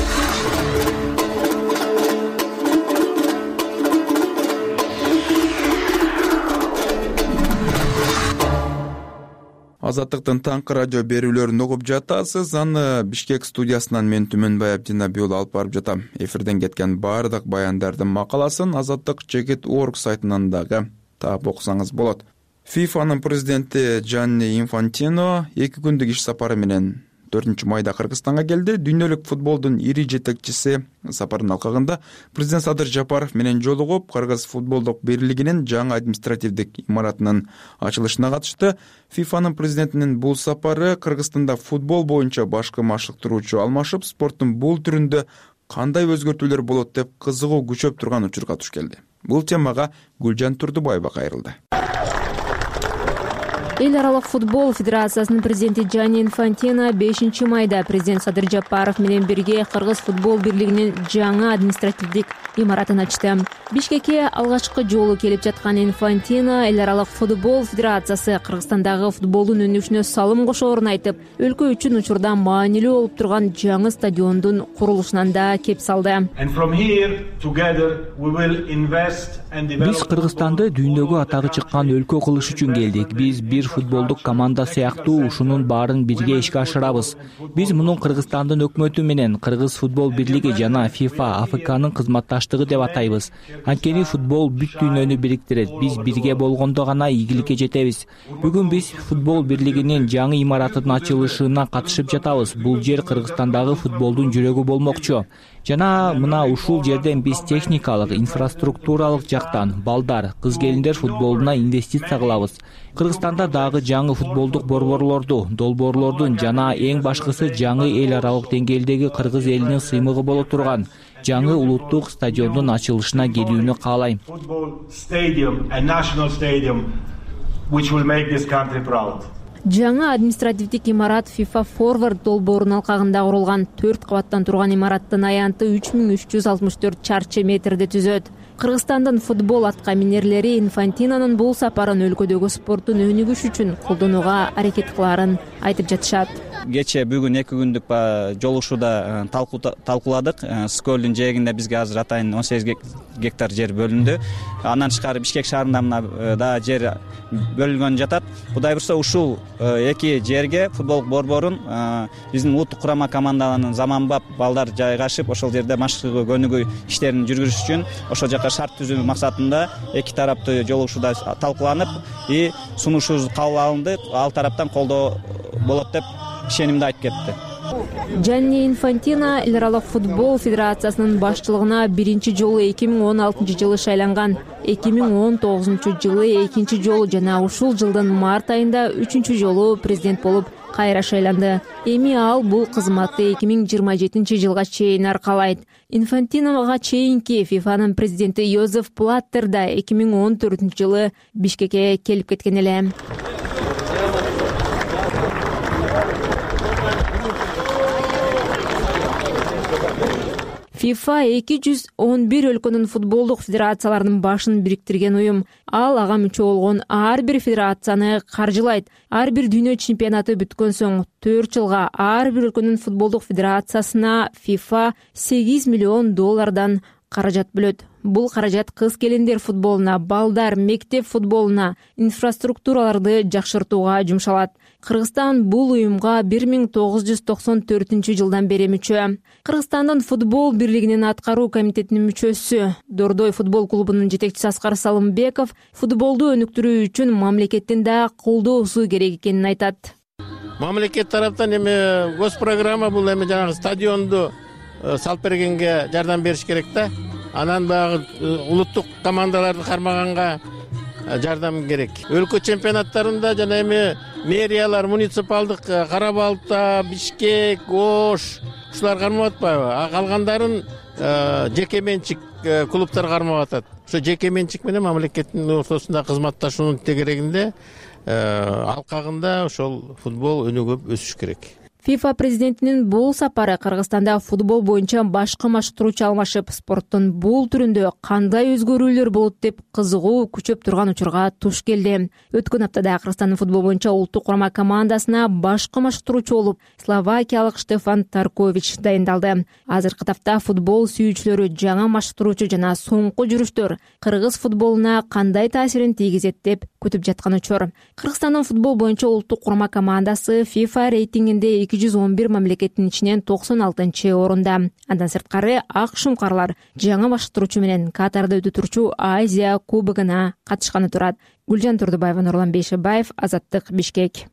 Азаттыктын таңкы радио берүүлөрүн угуп жатасыз. Аны Бишкек студиясынан мен Түмөнбай Абдинабиулу алып барып жатам. Эфирден кеткен бардык баяндардын макаласын Азаттык чекит точка орг сайтынан дагы таап окусаңыз болот. фифанын президенти Джанни Инфантино эки күндүк иш сапары менен төртүнчү майда Кыргызстанга келди. Дүйнөлүк футболдун ири жетекчиси сапардын алкагында президент Садыр Жапаров менен жолугуп, Кыргыз футболдук бирлигинин жаңы административдик имаратынын ачылышына катышты. фифанын президентинин бул сапары Кыргызстанда футбол боюнча башкы машыктыруучу алмашып, спорттун бул түрүндө кандай өзгөртүүлөр болот деп кызыгуу күчөп турган учурга туш келди. Бул темага Гүлжан Турдубаева кайрылды. Эл аралык футбол федерациясынын президенти Джанни Инфантино бешинчи майда президент Садыр Жапаров менен бирге Кыргыз футбол бирлигинин жаңы административдик имаратын ачты. Бишкекке алгачкы жолу келип жаткан Инфантино эл аралык футбол федерациясы Кыргызстандагы футболдун өнүгүшүнө салым кошоорун айтып, өлкө үчүн учурда маанилүү болуп турган жаңы стадиондун курулушунан да кеп салды. Биз Кыргызстанды дүйнөгө атагы чыккан өлкө кылыш үчүн келдик. Биз бир футболдук команда сыяктуу ушунун баарын бирге ишке ашырабыз. Биз муну Кыргызстандын өкмөтү менен Кыргыз футбол бирлиги жана ФИФА АФКнын кызматташтыгы деп атайбыз. Анткени футбол бүт дүйнөнү бириктирет. Биз бирге болгондо гана ийгиликке жетебиз. Бүгүн биз футбол бирлигинин жаңы имаратынын ачылышына катышып жатабыз. Бул жер Кыргызстандагы футболдун жүрөгү болмокчу. Жана мына ушул жерден биз техникалык, инфраструктуралык жактан балдар, кыз-келиндер футболуна инвестиция кылабыз. Кыргызстанда дагы жаңы футболдук борборлорду, долбоорлордун жана эң башкысы жаңы эл аралык деңгээлдеги кыргыз элинин сыймыгы боло турган жаңы улуттук стадиондун ачылышына келүүнү каалайм. Жаңы административдик имарат FIFA Forward долбоорунун алкагында курулган төрт кабаттан турган имараттын аянты үч миң үч жүз алтымыш төрт чарчы метрди түзөт. Кыргызстандын футбол атка минерлери Инфантинонун бул сапарын өлкөдөгү спорттун өнүгүшү үчүн колдонууга аракет кылаарын айтып жатышат. Кече бүгүн эки күндүк жолугушууда талкууладык. Скөлдүн жээгинде бизге азыр атайын он сегиз гектар жер бөлүндү. Андан тышкары Бишкек шаарында мына да жер бөлүнгөн жатат. Кудай бурса ушул эки жерге футбол борборун биздин улуттук курама командаларынын заманбап балдар жайгашып, ошол жерде машыгуу көнүгүү иштерин жүргүзүш үчүн ошол жака шарт түзүү максатында эки тараптуу жолугушууда талкууланып, и сунушубуз кабыл алынды. Ал тараптан колдоо болот деп ишенимди айтып кетти. Джанни Инфантино эл аралык футбол федерациясынын башчылыгына биринчи жолу эки миң он алтынчы жылы шайланган. эки миң он тогузунчу жылы экинчи жолу жана ушул жылдын март айында үчүнчү жолу президент болуп кайра шайланды. Эми ал бул кызматты эки миң жыйырма жетинчи жылга чейин аркалайт. Инфантиновага чейинки фифанын президенти Йозеф Блаттер да эки миң он төртүнчү жылы Бишкекке келип кеткен эле. фифа эки жүз он бир өлкөнүн футболдук федерацияларынын башын бириктирген уюм. Ал ага мүчө болгон ар бир федерацияны каржылайт. Ар бир дүйнө чемпионаты бүткөн соң төрт жылга ар бир өлкөнүн футболдук федерациясына фифа сегиз миллион доллардан каражат бөлөт. Бул каражат кыз келиндер футболуна, балдар, мектеп футболуна, инфраструктураларды жакшыртууга жумшалат. Кыргызстан бул уюмга бир миң тогуз жүз токсон төртүнчү жылдан бери мүчө. Кыргызстандын футбол бирлигинин аткаруу комитетинин мүчөсү, Дордой футбол клубунун жетекчиси Аскар Салымбеков футболду өнүктүрүү үчүн мамлекеттин да колдоосу керек экенин айтат. Мамлекет тараптан эми госпрограмма бул эми жанагы стадионду салып бергенге жардам бериш керек да. Анан баягы улуттук командаларды кармаганга жардам керек. Өлкө чемпионаттарында жана эми мэриялар, муниципалдык Карабалта, Бишкек, Ош ушулар кармап атпайбы? А калгандарын жеке менчик клубтар кармап атат. Ошо жеке менчик менен мамлекеттин ортосунда кызматташуунун тегерегинде алкагында ошол футбол өнүгүп өсүш керек. фифа президентинин бул сапары Кыргызстанда футбол боюнча башкы машыктыруучу алмашып, спорттун бул түрүндө кандай өзгөрүүлөр болот деп кызыгуу күчөп турган учурга туш келди. Өткөн аптада Кыргызстандын футбол боюнча улуттук курама командасына башкы машыктыруучу болуп словакиялык Штефан Таркович дайындалды. Азыркы тапта футбол сүйүүчүлөрү жаңа машыктыруучу жана соңку жүрүштөр кыргыз футболуна кандай таасирин тийгизет деп күтүп жаткан учур. Кыргызстандын футбол боюнча улуттук курама командасы фифа рейтингинде эки жүз он бир мамлекеттин ичинен токсон алтынчы орунда. Андан сырткары ак шумкарлар жаңа машыктыруучу менен Катарда өтүп турчу Азия кубогуна катышканы турат. Гүлжан Турдубаева, Нурлан Бейшебаев, Азаттык, Бишкек.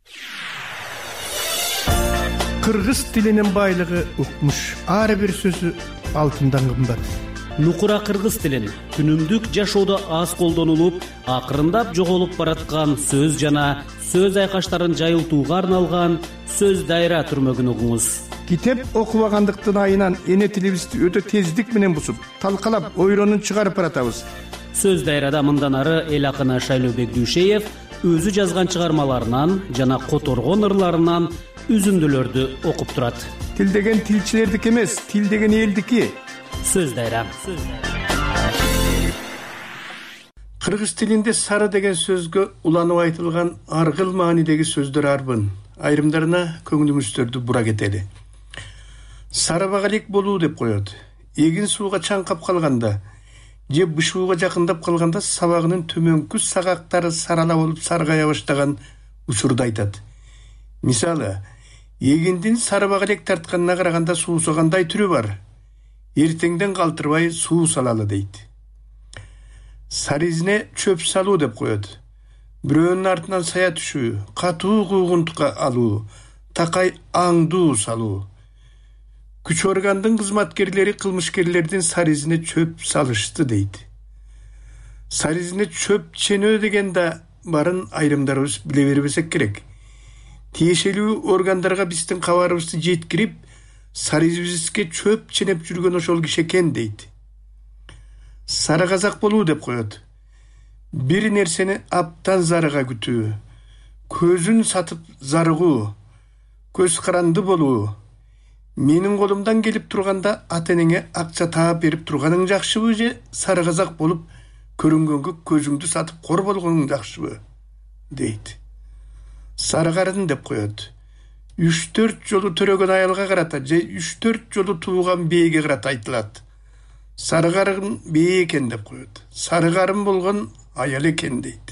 Кыргыз тилинин байлыгы укмуш. Ар бир сөзү алтындан кымбат. Нукура кыргыз тилин күнүмдүк жашоодо аз колдонулуп, акырындап жоголуп бараткан сөз жана сөз айкаштарын жайылтууга арналган сөз дайра түрмөгүн угуңуз. Китеп окубагандыктын айынан эне тилибизди өтө тездик менен бусуп, талкалап, ойронун чыгарып баратабыз. Сөз дайрада мындан ары эл акыны Шайлообек Дүйшеев өзү жазган чыгармаларынан жана которгон ырларынан үзүндүлөрдү окуп турат. Тил деген тилчилердики эмес, тил деген элдики. Сөз дайра. Кыргыз тилинде сары деген сөзгө уланып айтылган аргыл маанидеги сөздөр арбын. Айрымдарына көңүлүңүздөрдү бура кетели. Сары багалек болуу деп коет. Эгин сууга чаңкап калганда же бышууга жакындап калганда сабагынын төмөнкү сагактары сарала болуп саргая баштаган учурду айтат. Мисалы, эгиндин сары багалек тартканына караганда суусу кандай түрү бар? Эртеңден калтырбай суу салалы дейт. Саризине чөп салуу деп коет. Бирөөнүн артынан сая түшүү, катуу куугунтукка алуу, такай аңдуу салуу. Күч органдын кызматкерлери кылмышкерлердин саризине чөп салышты дейт. Саризине чөп ченөө деген да барын айрымдарыбыз биле бербесек керек. Тиешелүү органдарга биздин кабарыбызды жеткирип, саризибизге чөп ченеп жүргөн ошол киши экен дейт. Сары казак болуу деп коет. Бир нерсени аптан зарыга күтүү, көзүн сатып зарыгуу, көз каранды болуу. Менин колумдан келип турганда ата-энеңе акча таап берип турганың жакшыбы же сары казак болуп көрүнгөнгө көзүңдү сатып кор болгоның жакшыбы дейт. Сары карын деп коет. үч төрт жолу төрөгөн аялга карата же үч төрт жолу тууган бээге карата айтылат. Сары карын бээ экен деп коет. Сары карын болгон аял экен дейт.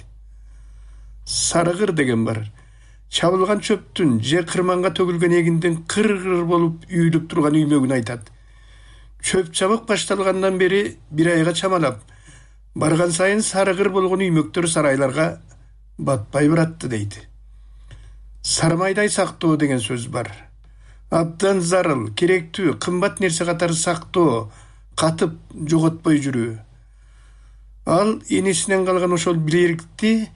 Сарыгыр деген бар. Чабылган чөптүн же кырманга төгүлгөн эгиндин кыр-кыр болуп үйүлүп турган үймөгүн айтат. Чөп чабык башталгандан бери бир айга чамалап, барган сайын сарыгыр болгон үймөктөр сарайларга батпай баратты дейт. Сармайдай сактоо деген сөз бар. Абдан зарыл, керектүү, кымбат нерсе катары сактоо, катып жоготпой жүрүү. Ал энесинен калган ошол билерикти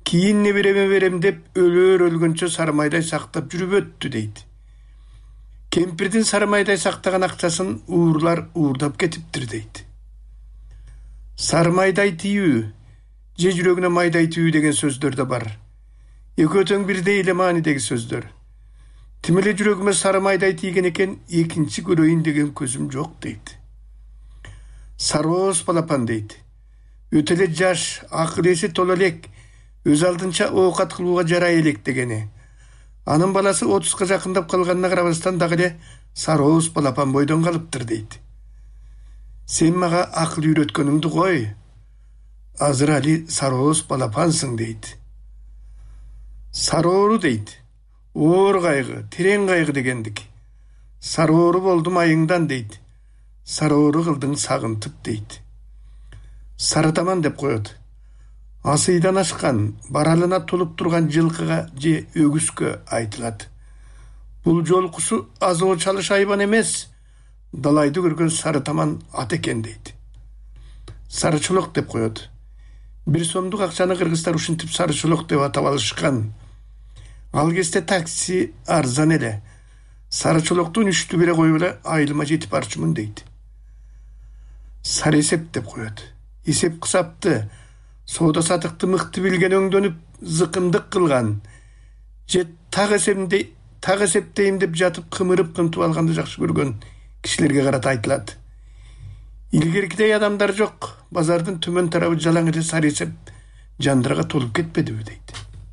кийин небереме берем деп өлөр өлгөнчө сарымайдай сактап жүрүп өттү дейт. Кемпирдин сарымайдай сактаган акчасын уурлар уурдап кетиптир дейт. Сарымайдай тийүү же жүрөгүнө майдай тийүү деген сөздөр да бар. Экөө тең бирдей эле маанидеги сөздөр. Тим эле жүрөгүмө сарымайдай тийген экен, экинчи көрөйүн деген көзүм жок дейт. Сарооз балапан дейт. Өтө эле жаш, акыл эси тола элек, өз алдынча оокат кылууга жарай элек дегени. Анын баласы отузга жакындап калганына карабастан дагы эле сарооз балапан бойдон калыптыр дейт. Сен мага акыл үйрөткөнүңдү кой. Азыр али сарооз балапансың дейт. Сароору дейт. Оор кайгы, терең кайгы дегендик. Сароору болдум айыңдан дейт. Сароору кылдың сагынтып дейт. Сарытаман деп коет. Асыйдан ашкан, баралына толуп турган жылкыга же өгүскө айтылат. Бул жолкусу азоо чалыш айбан эмес, далайды көргөн сарытаман ат экен дейт. Сарычолок деп коет. Бир сомдук акчаны кыргыздар ушинтип сарычолок деп атап алышкан. Ал кезде такси арзан эле. Сарычолоктун үчтү бире коюп эле айылыма жетип барчумун дейт. Сары эсеп деп коет. Эсеп кысапты, соода сатыкты мыкты билген өңдөнүп зыкымдык кылган. Же так эсепти, так эсептейм деп жатып кымырып кымтып алганды жакшы көргөн кишилерге карата айтылат. Илгеркидей адамдар жок. Базардын төмөн тарабы жалаң эле сары эсеп жандырга толуп кетпедиби дейт.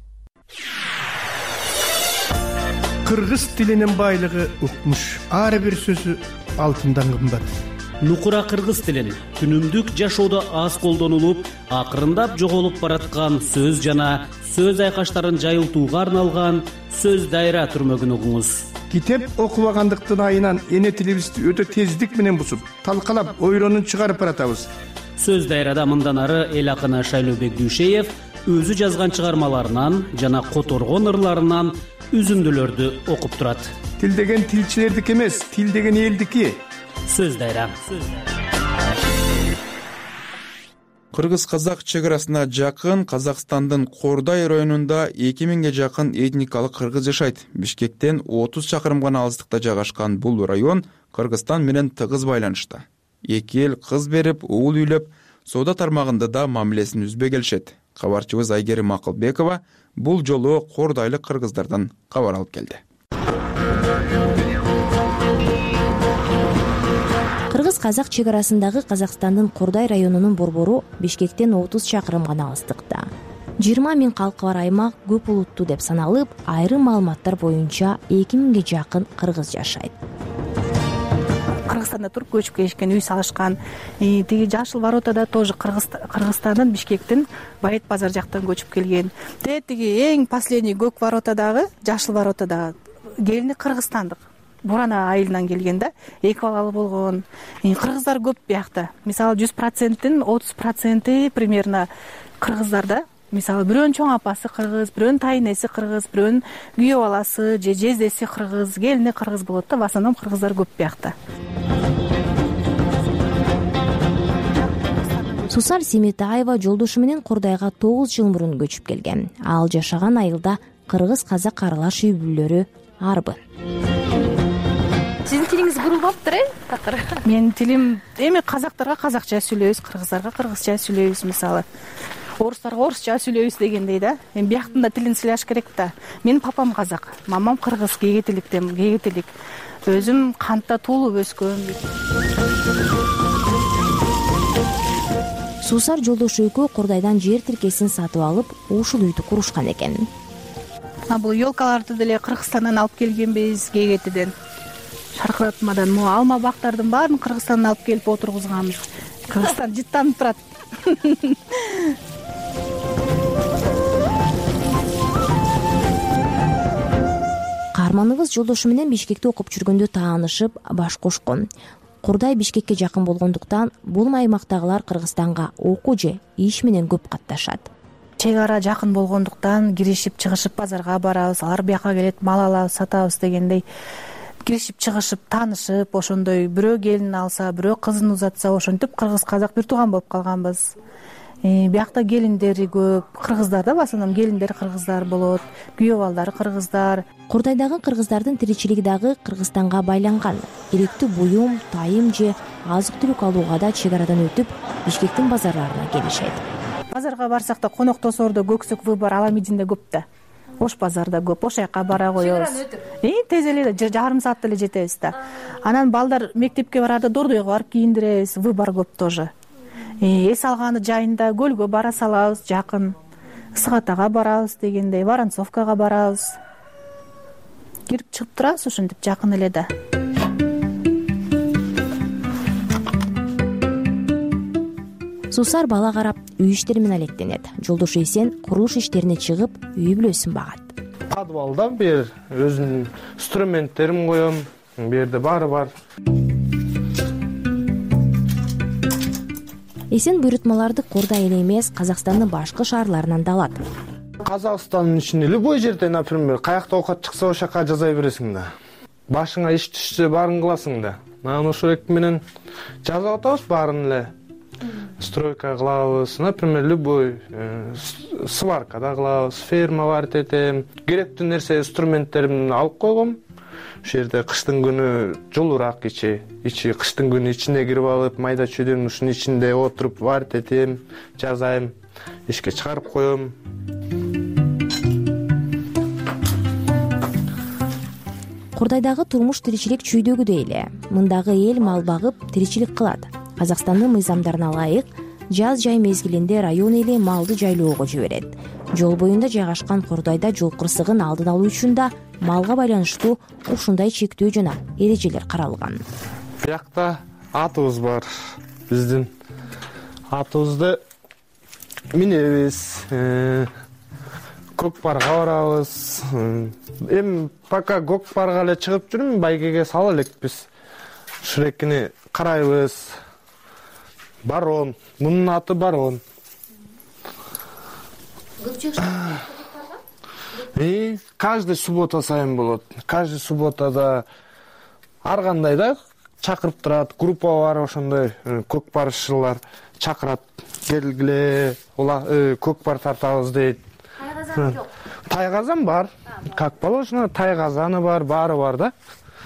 Кыргыз тилинин байлыгы укмуш. Ар бир сөзү алтындан кымбат. Нукура кыргыз тилин күнүмдүк жашоодо аз колдонулуп, акырындап жоголуп бараткан сөз жана сөз айкаштарын жайылтууга арналган сөз дайра түрмөгүн угуңуз. Китеп окубагандыктын айынан эне тилибизди өтө тездик менен бусуп, талкалап, ойронун чыгарып баратабыз. Сөз дайрада мындан ары эл акыны Шайлообек Дүйшеев өзү жазган чыгармаларынан жана которгон ырларынан үзүндүлөрдү окуп турат. Тил деген тилчилердики эмес, тил деген элдики. Сөз дайра. Кыргыз-казак чек арасына жакын Казакстандын Кордай районунда эки миңге жакын этникалык кыргыз жашайт. Бишкектен отуз чакырым гана алыстыкта жайгашкан бул район Кыргызстан менен тыгыз байланышта. Эки эл кыз берип, уул үйлөп, соода тармагында да мамилесин үзбөй келишет. Кабарчыбыз Айгерим Акылбекова бул жолу кордайлык кыргыздардан кабар алып келди. Кыргыз-казак чек арасындагы Казакстандын Кордай районунун борбору Бишкектен отуз чакырым гана алыстыкта. жыйырма миң калкы бар аймак көп улуттуу деп саналып, айрым маалыматтар боюнча эки миңге жакын кыргыз жашайт. Кыргызстанда туруп көчүп келишкен, үй салышкан. Тиги Жашыл воротада тоже Кыргызстандан Бишкектин Байет базар жактан көчүп келген. Тиги эң последний көк воротадагы, Жашыл воротадагы келини кыргызстандык. Бурана айылынан келген да, эки балалы болгон. Кыргыздар көп биякта. Мисалы жүз проценттин отуз проценти примерно кыргыздарда. Мисалы бирөөнүн чоң апасы кыргыз, бирөөнүн тайнеси кыргыз, бирөөнүн күйөө баласы же жездеси кыргыз, келини кыргыз болот да, в основном кыргыздар көп биякта. Сусар Семетаева жолдошу менен Кордайга тогуз жыл мурун көчүп келген. Ал жашаган айылда кыргыз-казак аралаш үй бүлөлөрү арбы. Сиздин тилиңиз бурулбаптыр, э? Такыр. Менин тилим эми казактарга казакча сүйлөйбүз, кыргыздарга кыргызча сүйлөйбүз, мисалы. Орустарга орусча сүйлөйбүз дегендей да. Эми бияктын да тилин сүйлөш керек да. Менин папам казак, мамам кыргыз, кегетиликтен, кегетилик. Өзүм кантта туулуп өскөм. Сусар жолдошу экөө Кордайдан жер тиркесин сатып алып, ушул үйдү курушкан экен. А бул ёлкаларды деле Кыргызстандан алып келгенбиз, Кегетиден. Шаркыратмадан мо алма бактардын баарын Кыргызстандан алып келип отургузганбыз. Кыргызстан жыттанып турат. Каарманыбыз жолдошу менен Бишкекте окуп жүргөндө таанышып, баш кошкон. Кордай Бишкекке жакын болгондуктан бул аймактагылар Кыргызстанга окуу же иш менен көп катташат. Чек ара жакын болгондуктан киришип чыгышып базарга барабыз, алар бияка келет, мал алабыз, сатабыз дегендей. Киришип чыгышып, таанышып, ошондой бирөө келин алса, бирөө кызын узатса, ошентип кыргыз-казак бир тууган болуп калганбыз. биякта келиндери көп, кыргыздар да в основном келиндери кыргыздар болот, күйөө балдары кыргыздар. Курдайдагы кыргыздардын тиричилиги дагы Кыргызстанга байланган. Керектүү буюм, тайым же азык-түлүк алууга да чек арадан өтүп, Бишкектин базарларына келишет. Базарга барсак да коноктосордо көксөк выбор Аламединде көп да. Ош базарда көп, ошол жака бара коебуз. Тез эле жарым саатта эле жетебиз да. Анан балдар мектепке барарда Дордойго барып кийиндиребиз, выбор көп тоже. Эс алганы жайында көлгө бара салабыз, жакын. Ысык Атага барабыз дегендей, Воронцовкага барабыз. Кирип чыгып турабыз ошентип жакын эле да. Суусар бала карап, үй иштери менен алектенет. Жолдошу Эсен курулуш иштерине чыгып, үй бүлөсүн багат. Подвалда бир өзүнүн инструменттерин коем, бу жерде баары бар. Эсен буйрутмаларды Курдай эле эмес, Казакстандын башка шаарларынан да алат. Казакстандын ичинде любой жерде, например, каякта оокат чыкса ошол жака жаза бересиң да. Башыңа иш түшсө баарын кыласың да. Анан ошол менен жазып атабыз баарын эле. Стройка кылабыз, например, любой сваркада кылабыз, ферма бар этем. Керектүү нерсе инструменттеримди алып койгом. Ошол жерде кыштын күнү жолураак ичи, ичи кыштын күнү ичине кирип алып, майда чүйдөн ушунун ичинде отуруп бар этем, жазайм, ишке чыгарып коем. Курдайдагы турмуш тиричилик чүйдөгүдөй эле. Мындагы эл мал багып, тиричилик кылат. Казакстандын мыйзамдарына ылайык, жаз жай мезгилинде район эли малды жайлоого жиберет. Жол боюнда жайгашкан Курдайда жол кырсыгын алдын алуу үчүн да малга байланыштуу ушундай чектөө жана эрежелер каралган. Биякта атыбыз бар. Биздин атыбызды минебиз, көк парга барабыз. Эми пока көк парга эле чыгып жүрүм, байгеге сала элекпиз. Шурекини карайбыз. Барон, мунун аты Барон. И каждый суббота сайын болот. Каждый субботада ар кандай да чакырып турат, группа бар ошондой көк парчылар чакырат. Келгиле, көк пар тартабыз дейт. Тайгазан жок. Тайгазан бар. Как положено, тайгазаны бар, баары бар да.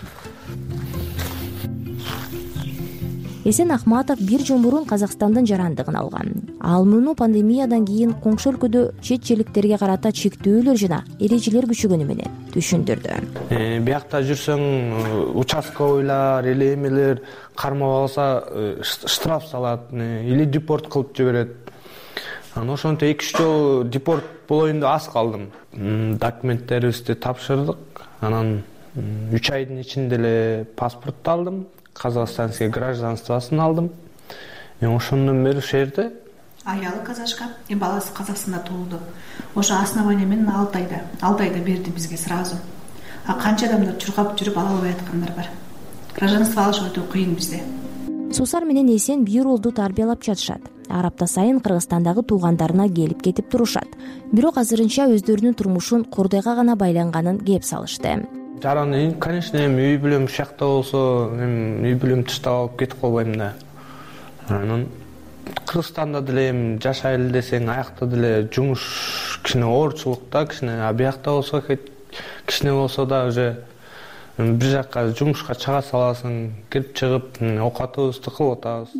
Эсен Ахматов бир жыл мурун Казакстандын жарандыгын алган. Ал муну пандемиядан кийин коңшу өлкөдө чет жердиктерге карата чектөөлөр жана эрежелер күчөгөнү менен түшүндүрдү. Биякта жүрсөң, участковыйлар, эле эмелер кармап алса, штраф салат или депорт кылып жиберет. Анан ошонтип эки үч жолу депорт болоюн деп аз калдым. Документтерибизди тапшырдык. Анан үч айдын ичинде эле паспорт алдым. Казахстанский гражданствосын алдым. Ошондон бери ошол жерде. Аялы казашка, и баласы Казакстанда туулду. Ошо основание менен алты айда, алты айда берди бизге сразу. А канча адамдар чуркап жүрүп ала албай аткандар бар. Гражданство алыш өтө кыйын бизде. Суусар менен Эсен бир уулду тарбиялап жатышат. Ар апта сайын Кыргызстандагы туугандарына келип кетип турушат. Бирок азырынча өздөрүнүн турмушун Курдайга гана байланганын кеп салышты. Жараны, конечно, үй бүлөм ушакта болсо, үй бүлөм таштап алып кетип калбайм да. Анан Кыргызстанда деле жашайлы десең, аякта деле жумуш кичине оорчулукта, кичине, а биякта болсо кичине болсо да уже бир жакка жумушка чыга саласың, кирип чыгып, оокатыбызды кылып атабыз.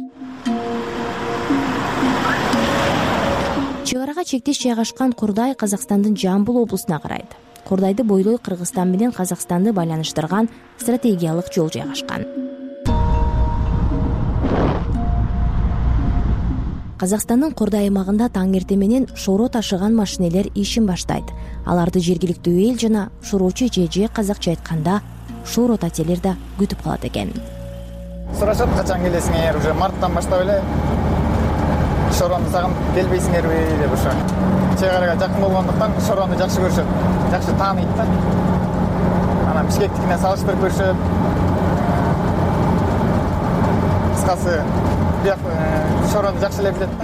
Чек арага чектеш жайгашкан Курдай Казакстандын Жамбыл облусуна карайт. Курдайды бойлой Кыргызстан менен Казакстанды байланыштырган стратегиялык жол жайгашкан. Казакстандын Курдай аймагында таң эрте менен шоро ташыган машинелер ишин баштайт. Аларды жергиликтүү эл жана шороочу же казакча айтканда шорот ателер да күтүп калат экен. Сурашат, качан келесиңер? Уже марттан баштап эле шорону сагынып келбейсиңерби деп ошо. Чек арага жакын болгондуктан шорону жакшы көрүшөт, жакшы тааныйт да. Анан Бишкектикине салыштырып көрүшөт. Кыскасы, бияк шорону жакшы эле билет да.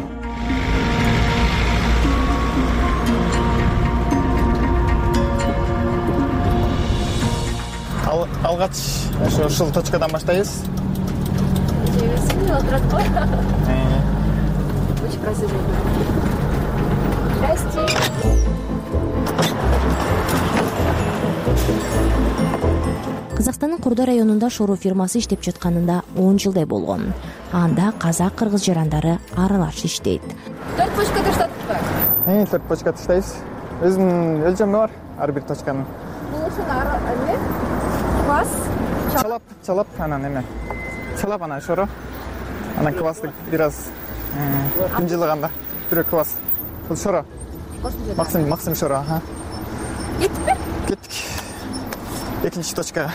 Алгач ошо ушул точкадан баштайбыз. Жебесиң, отурат го. Казакстандын Курдай районунда шороо фирмасы иштеп жатканында он жылдай болгон. Анда казак кыргыз жарандары аралаш иштейт. төрт почка таштаттык ба? төрт почка таштайбыз. Өзүнүн өлчөмү бар ар бир точканын. Бул ушун эме? Квас? Чалап, чалап анан эме. Чалап анан шоро. Анан квасты бир аз күн жылыганда бирөө квас. Бул шоро. Максим, Максим шоро, ха. Кеттикпи? Кеттик. Экинчи точкага.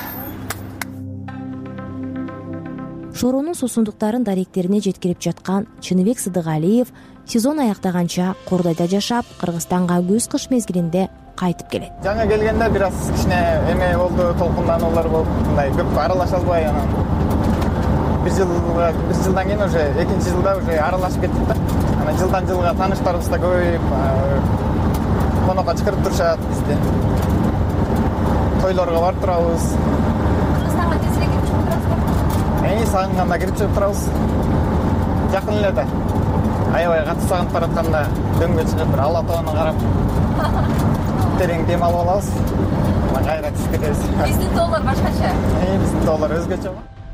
Шоронун суусундуктарын даректерине жеткирип жаткан Чыныбек Сыдыгалиев сезон аяктаганча Курдайда жашап, Кыргызстанга күз-кыш мезгилинде кайтып келет. Жаңа келгенде бир аз кичине эме болду, толкундануулар болуп, мындай көп аралаша албай анан бир жыл бир жылдан кийин уже экинчи жылда уже аралашып кеттик да. Анан жылдан жылга тааныштарыбыз да көбөйүп, конокко чакырып турушат бизди. Тойлорго барып турабыз. Кыргызстанга тезирээк кирип чыгып турасызбы? Эми сагынганда кирип чыгып турабыз. Жакын эле да. Аябай катуу сагынып баратканда дөңгө чыгып бир Ала тоону карап терең дем алып алабыз. Анан кайра түшүп кетебиз. Биздин тоолор башкача. Эми биздин тоолор өзгөчө.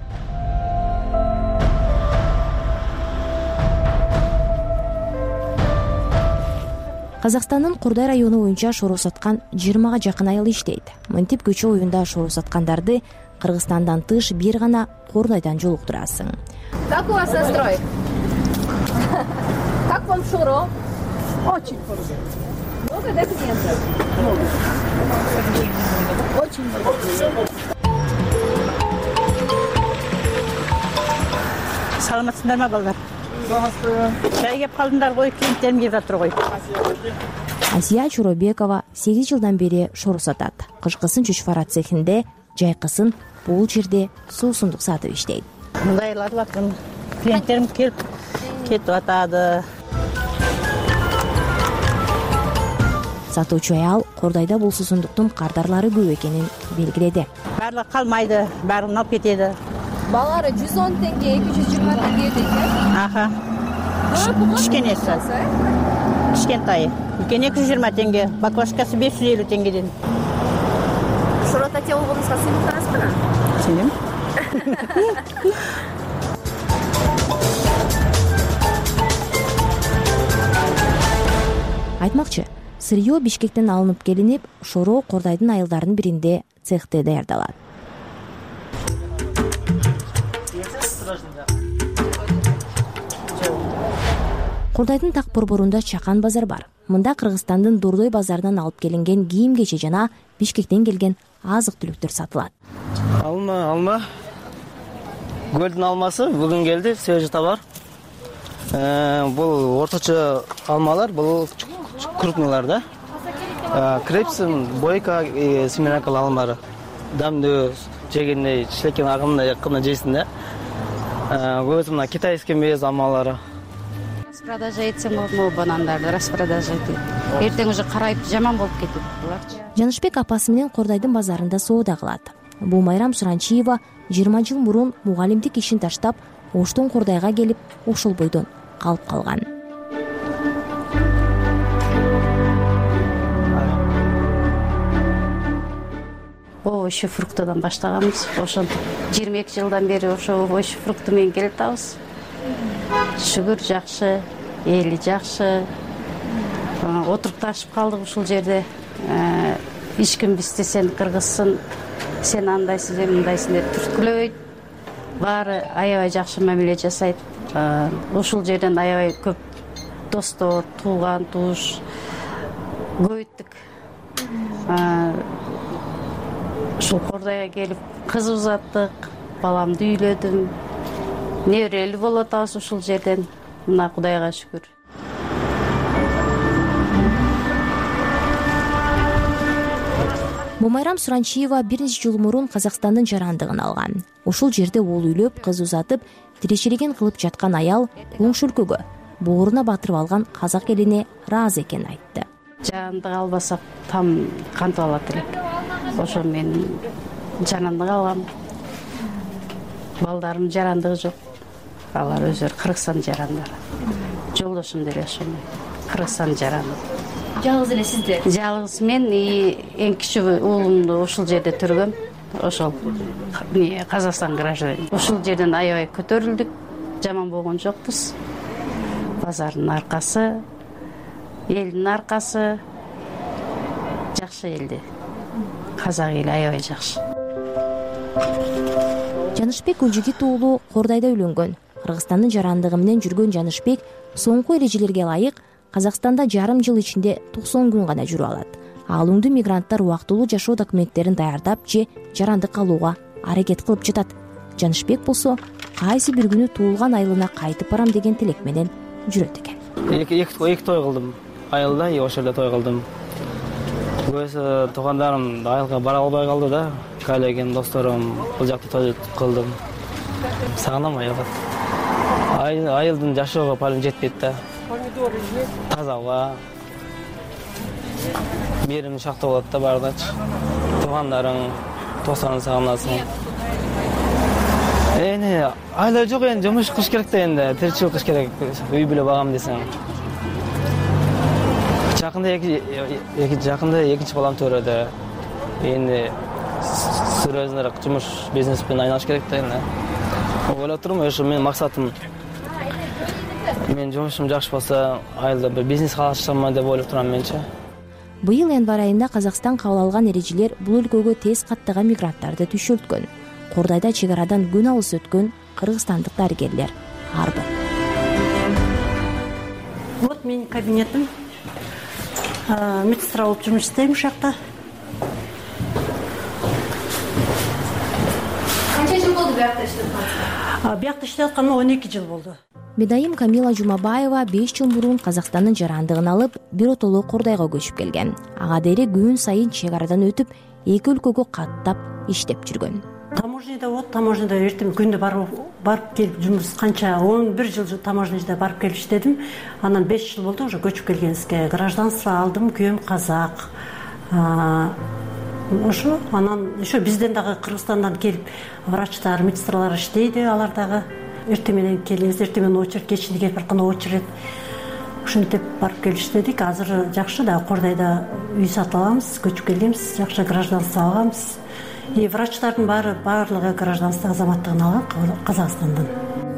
Казакстандын Курдай району боюнча шороо саткан жыйырмага жакын айыл иштейт. Мынтип көчө оюнда шороо саткандарды Кыргызстандан тыш бир гана Курдайдан жолуктурасың. Как у вас настрой? Как вам шоро? Очень хорошо. Много, да, клиентов? Много. Очень много. Саламатсыздарбы балдар? Чай кеп калдыңдар ғой, клиенттерим келип жатыр ғой. Асия Чуробекова сегиз жылдан бери шороо сатат. Кышкысын чүчфара цехинде, жайкысын бул жерде суусундук сатып иштейт. Мындайларды бакын, клиенттерим келип кетип атады. Сатуучу аял Курдайда бул суусундуктун кардарлары көп экенин белгиледи. Баары калмайды, баарын алып кетеді. Балары жүз он теңге, эки жүз жыйырма теңге дейт. Аха. Кичкенеси. Кичкентайы. Үлкен эки жүз жыйырма теңге, баклажкасы беш жүз элүү теңгеден. Шорот ате болгонуңузга сыймыктарасызбы? Сенем. Айтмакчы, сырьё Бишкектен алынып келинип, шороо Курдайдын айылдарынын биринде цехте даярдалат. Курдайдын так борборунда Чакан базар бар. Мында Кыргызстандын Дурдой базарынан алып келинген кийим-кече жана Бишкектен келген азык-түлүктөр сатылат. Алма, алма. Гөлдүн алмасы бүгүн келди, свежий товар. Бул орточо алмалар, бул крупныйлар да. Крепсин, бойка, семенакал алмалары. Дамдуу жегенде, шелекен агымына якында жейсин да. Көбүсү мына китайский мез алмалары. Распродажа этсем болму банандарды, распродажа этет. Эртең уже карайып жаман болуп кетет буларчы. Жанышбек апасы менен Курдайдын базарында соода кылат. Бул Майрам Суранчиева жыйырма жыл мурун мугалимдик ишин таштап, Оштон Курдайга келип, ошол бойдон калып калган. Овощ фруктудан баштаганбыз. Ошентип жыйырма эки жылдан бери ошо овощ фрукту менен келип атабыз. Шүгүр жакшы, эли жакшы. Отуруп ташып калдык ушул жерде. Эч ким бизди сен кыргызсың, сен андайсың, сен мындайсың деп түрткүлөбөйт. Баары аябай жакшы мамиле жасайт. Ушул жерден аябай көп достор, тууган, тууш көбөйттүк. Ушул Курдайга келип кыз узаттык, баламды үйлөдүм. Неберелүү болуп атабыз ушул жерден. Мына Кудайга шүгүр. Майрам Суранчиева бир нече жыл мурун Казакстандын жарандыгын алган. Ушул жерде уул үйлөп, кыз узатып, тирешелеген кылып жаткан аял коңшу өлкөгө бооруна батырып алган казак элине ыраазы экенин айтты. Жарандык албасак там кантип алат элек. Ошо мен жарандык алгам. Балдарымдын жарандыгы жок. Алар өздөрү Кыргызстан жарандары. жолдошум деле ошол Кыргызстандын жараны. Жалгыз эле сиздер? Жалгыз мен эң кичи уулумду ушул жерде төргөм. Ошол Казакстан гражданин. Ушул жерден аябай көтөрүлдүк. Жаман болгон жокпуз. Базардын аркасы, элдин аркасы жакшы элди. Казак эли аябай жакшы. Жанышбек Гүлжигит уулу Кордайда үйлөнгөн. Кыргызстандын жарандыгы менен жүргөн Жанышбек соңку эрежелерге ылайык Казакстанда жарым жыл ичинде токсон күн гана жүрүп алат. Ал уңдуу мигранттар убактылуу жашоо документтерин даярдап же жарандык алууга аракет кылып жатат. Жанышбек болсо кайсы бир күнү туулган айылына кайтып барам деген тилек менен жүрөт экен. Эки эки той кылдым. Айылда ошол эле той кылдым. Көбүсү туугандарым айылга бара албай калды да. Коллегем, досторум бул жакта той кылдым. Сагынам айылды. Айылдын жашоого палым жетпейт да. Таза аба. Берим шактуу болот да бардачы. Туугандарың, тосаңын сагынасың. Эне айла жок энди жумуш кылыш керек да энди. Тиричилик кылыш керек. Үй бүлө багам десең. Жакында эки эки жакында экинчи балам төрөдө. Энди сүрөзүнөрөк жумуш бизнес менен айналыш керек да энди. Ойлоп турмун, ошо менин максатым. Мен жумушум жакшы болсо, айылда бир бизнес ачсам деп ойлоп турам менчи. Быйыл январь айында Казакстан кабыл алган эрежелер бул өлкөгө тез каттаган мигранттарды түшөлткөн. Кордайда чек арадан күн алыс өткөн кыргызстандык дарыгерлер ар бир. Вот менин кабинетим. Медсестра болуп жумуш иштейм ушул жакта. Канча жыл болду биякта иштеп калдыңыз? Биякта иштеп атканыма он эки жыл болду. Медайым Камила Жумабаева беш жыл мурун Казакстандын жарандыгын алып, биротоло Кордайга көчүп келген. Ага дери күн сайын чек арадан өтүп, эки өлкөгө каттап иштеп жүргөн. Таможняда вот, таможняда эртең күндө барып барып келип жумуш канча он бир жыл таможняда барып келип иштедим. Анан беш жыл болду уже көчүп келгенибизге. Гражданство алдым, күйөөм казак. Ошо анан ошо бизден дагы Кыргызстандан келип врачтар, медсестралар иштейди, алар дагы эртең менен келиңиз, эртең менен очередь, кечинде келип барканда очередь. Ушинтип барып келип иштедик. Азыр жакшы да, Кордайда үй сатып алабыз, көчүп келгенбиз, жакшы гражданство алганбыз. И врачтардын баары баарлыгы гражданство азаматтыгын алган Казакстандан.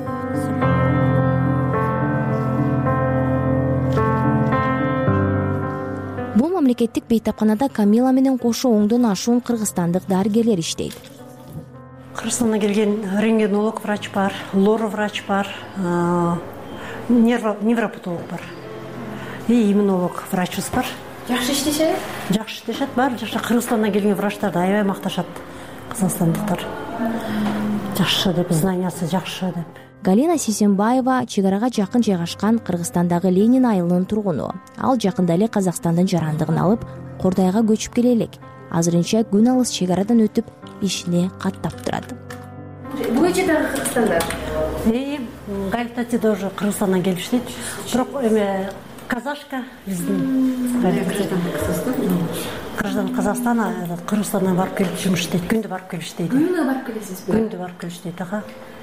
Бул мамлекеттик бейтапканада Камила менен кошо оңдон ашуун кыргызстандык дарыгерлер иштейт. Кыргызстандан келген рентгенолог врач бар, лор врач бар, невропатолог бар. И иммунолог врачыбыз бар. Жакшы иштешет? Жакшы иштешет, бар. Жакшы Кыргызстандан келген врачтарды аябай макташат казакстандыктар. Жакшы деп, знаниясы жакшы деп. Галина Сисенбаева чек арага жакын жайгашкан Кыргызстандагы Ленин айылынын тургуну. Ал жакында эле Казакстандын жарандыгын алып, Кордайга көчүп келе элек. Азырынча күн алыс чек арадан өтүп, ишине каттап турат. Буйча дагы Кыргызстанда. И Гальтати тоже Кыргызстандан келип иштейт. Бирок эме казашка биздин граждан Казакстана, Кыргызстандан барып келип жумуш иштейт, күндө барып келип иштейт. Күндө барып келесизби? Күндө барып келип иштейт, ага.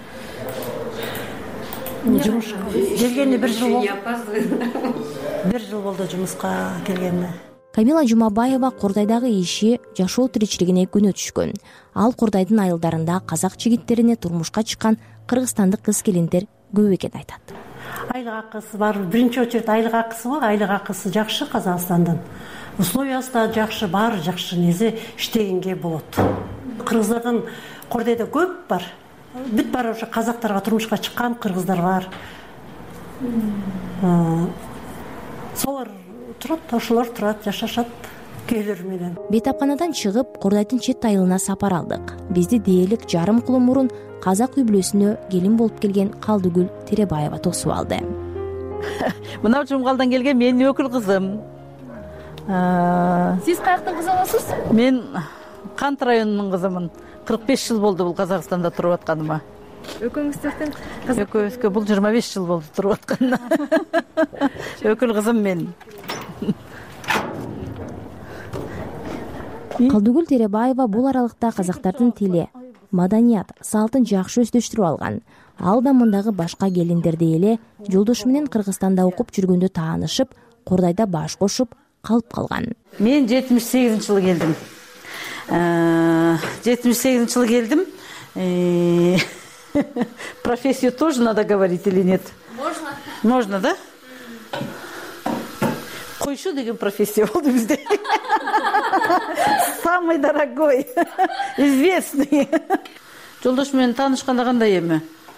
Жумуш келгенине бир жыл болду. Бир жыл болду жумуска келгенине. Камила Жумабаева Кордайдагы иши жашоо тиричилигине күнөө түшкөн. Ал Кордайдын айылдарында казак жигиттерине турмушка чыккан кыргызстандык кыз-келиндер көп экенин айтат. Айлык акысы бар. Биринчи очередь айлык акысы бар. Айлык акысы жакшы Казакстандан. Условиясы да жакшы, баары жакшы. Незе иштегенге болот. Кыргыздардан Кордайда көп бар. Бүт баары ошо казактарга турмушка чыккан кыргыздар бар. Солар турат, ошолор турат, жашашат күйөлөр менен. Бейтапканадан чыгып, Кордайдын чет айылына сапар алдык. Бизди дээрлик жарым кыл мурун казак үй бүлөсүнө келин болуп келген Калдыгүл Теребаева тосуп алды. Мына Жумгалдан келген менин өкүл кызым. Сиз каяктын кызы болосуз? Мен Кант районунун кызымын. кырк беш жыл болду бул Казакстанда туруп атканыма. Экөөңүздөрдүн экөөбүзгө бул жыйырма беш жыл болду туруп атканына. Өкүл кызым мен. Калдыгүл Теребаева бул аралыкта казактардын тили, маданият, салтын жакшы өздөштүрүп алган. ал да мындагы башка келиндердей эле жолдошу менен Кыргызстанда окуп жүргөндө таанышып, Кордайда баш кошуп калып калган. Мен жетимиш сегизинчи жылы келдим. жетимиш сегизинчи жылы келдим. Профессию тоже надо говорить или нет? Можно. Можно, да? Койшу деген профессия болду бизде. Самый дорогой, известный. Жолдош менен таанышканда кандай эми?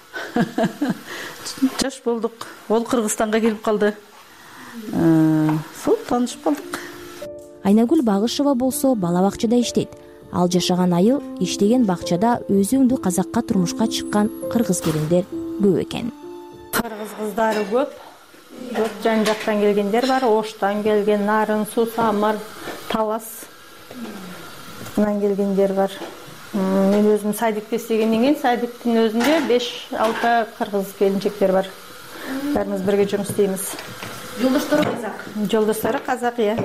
Жаш болдук. Ол Кыргызстанга келип калды. Сол таанышып калдык. Айнагүл Багышева болсо бала бакчада иштейт. Ал жашаган айыл иштеген бакчада өзү өңдүү казакка турмушка чыккан кыргыз келиндер көп экен. Кыргыз кыздары көп. Көп жан жактан келгендер бар, Оштан келген, Нарын, Суу, Самар, Талас мынан келгендер бар. Мен өзүм садикте иштегенден кийин садиктин өзүндө беш алты кыргыз келинчектер бар. Баарыбыз бирге жұмыс істейміз. Жолдоштары казак. Жолдоштары казак, иә.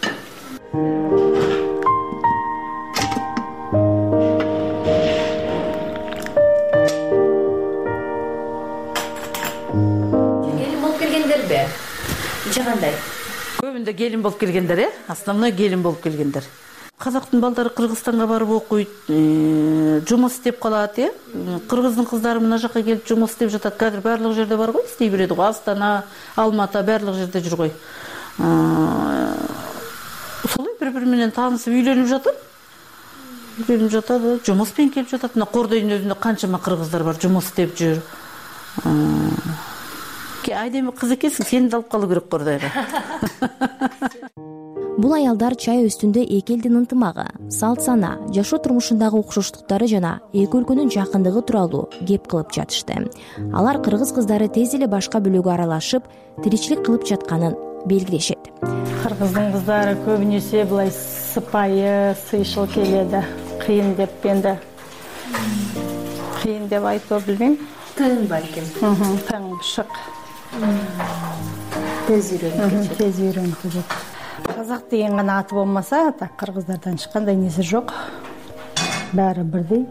Келин болып келгендер бе? Неше қандай? Көбінде келин болып келгендер, е? Основной келин болып келгендер. Қазақтың балдары Қырғызстанға барып оқиды, жұмыс істеп қалады, е? Қырғыздың қыздары мына жаққа келіп жұмыс істеп жатады. Қазір барлық жерде бар ғой, істей береді ғой. Астана, Алматы, барлық жерде жүр ғой. Солай бір-біріменен танысып үйленіп жатыр. Үйленіп жатады, жұмыспен келіп жатады. Мына Қордайдың өзінде қаншама қырғыздар бар, жұмыс істеп жүр. Айдемі қыз екенсің, сені де алып қалу керек Қордайға. Бул аялдар чай үстүндө эки элдин ынтымагы, салт сана, жашоо турмушундагы окшоштуктары жана эки өлкөнүн жакындыгы тууралуу кеп кылып жатышты. Алар кыргыз кыздары тез эле башка бөлөгө аралашып, тиричилик кылып жатканын белгилешет. Кыргыздын кыздары көбүнесе былай сыпайы, сыйшыл келеді. Кыйын деп енді. Кыйын деп айтып билбейм. Тыйын бар экен. Тыйын, шык. Тез үйрөнүп. Тез үйрөнүп. Қазақ деген ғана аты болмаса, так қырғыздардан ешқандай несі жоқ. Бәрі бірдей.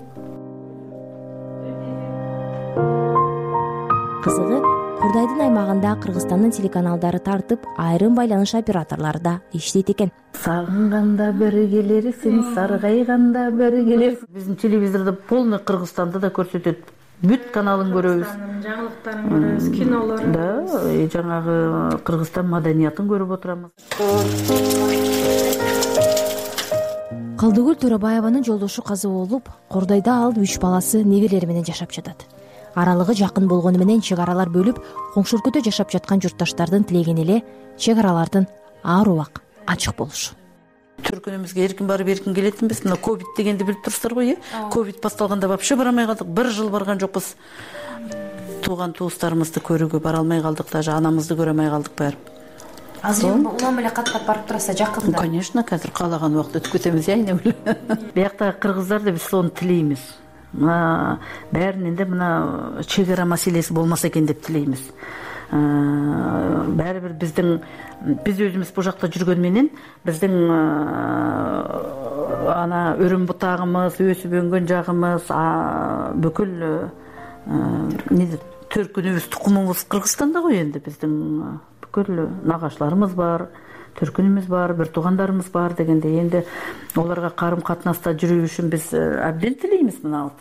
Кызыгы, Кордайдын аймагында Кыргызстандын телеканалдары тартып, айрым байланыш операторлары да иштейт экен. Сагынганда бери келерсиң, саргайганда бери келерсиң. Биздин телевизордо полный Кыргызстанды да көрсөтөт. Бүт каналын көрөбүз. Жаңылыктарын көрөбүз, кинолорун. Да, жаңагы Кыргызстан маданиятын көрүп отурабыз. Калдыгүл Төрөбаеванын жолдошу каза болуп, Кордайда ал үч баласы неберелери менен жашап жатат. Аралыгы жакын болгону менен чек аралар бөлүп, коңшу өлкөдө жашап жаткан журтташтардын тилегени эле чек аралардын ар убак ачык болушу. Түркүнүмүзгө эркин барып эркин келетинбиз. Мына ковид дегенди билип турсуздар го, э? Ковид басталганда вообще барамай калдык. Бир жыл барган жокпуз. Тууган туустарыбызды көрүүгө бара алмай калдык, даже анамызды көрө алмай калдык барып. Азыр улам эле каттап барып тураса жакында. Конечно, қазір каалаган убакта өтүп кетебиз, айне эле. Бияктагы кыргыздарды биз сону тилейбиз. Мына баарынын да мына чек ара маселеси болмаса экен деп тилейбиз. Баары бир биздин биз өзүбүз бул жакта жүргөн менен биздин ана өрүм бутагыбыз, өсүп өнгөн жагыбыз, бүкүл төркүнүбүз, тукумубуз Кыргызстанда го энди. Биздин бүкүл нагашыларыбыз бар, төркүнүбүз бар, бир туугандарыбыз бар дегенде энди оларга карым катнаста жүрүү үчүн биз абден тилейбиз. Мына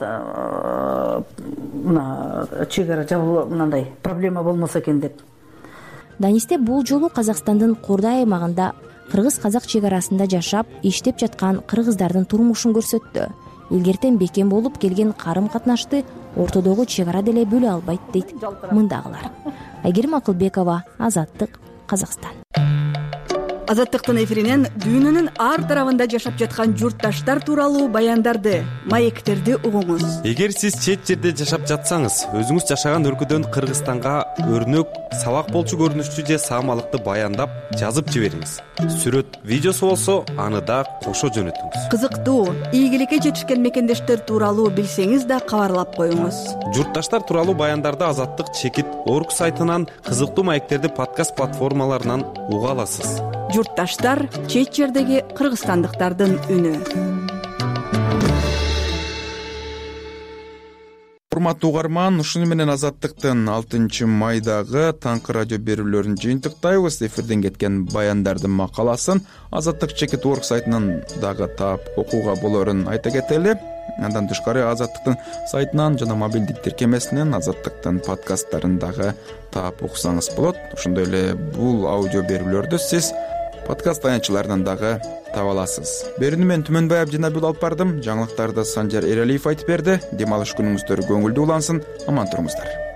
мына чек ара жабылып мындай проблема болмосо экен деп. Данисте бул жолу Казакстандын Кордай аймагында кыргыз-казак чек арасында жашап, иштеп жаткан кыргыздардын турмушун көрсөттү. Илгертен бекем болуп келген карым катнашты ортодогу чек ара деле бөлө албайт дейт мындагылар. Айгерим Акылбекова, Азаттык, Казакстан. Азаттыктын эфиринен дүйнөнүн ар тарабында жашап жаткан журтташтар тууралуу баяндарды, маектерди угуңуз. Эгер сиз чет жерде жашап жатсаңыз, өзүңүз жашаган өлкөдөн Кыргызстанга өрнөк, сабак болчу көрүнүштүү же саамалыкты баяндап, жазып жибериңиз. Сүрөт, видеосу болсо, аны да кошо жөнөтүңүз. Кызыктуу, ийгиликке жетишкен мекендештер тууралуу билсеңиз да кабарлап коюңуз. Журтташтар тууралуу баяндарды Азаттык чекит орг сайтынан, кызыктуу маектерди подкаст платформаларынан уга аласыз. Журтташтар чет жердеги кыргызстандыктардын үнү. урматтуу угарман, ушуну менен Азаттыктын алтынчы майдагы таңкы радио берүүлөрүн жыйынтыктайбыз. Эфирден кеткен баяндардын макаласын Азаттык чекит орг сайтынан дагы таап окууга болорун айта кетели. Андан тышкары Азаттыктын сайтынан жана мобилдик тиркемесинен Азаттыктын подкасттарын дагы таап уксаңыз болот. Ошондой эле бул аудио берүүлөрдү сиз подкаст таянчыларынан дагы таба аласыз. Берүүнү мен Түмөнбай Абдинабил алып бардым. Жаңылыктарды Санжар Эралиев айтып берди. Дем алыш күнүңүздөр көңүлдүү улансын. Аман туруңуздар.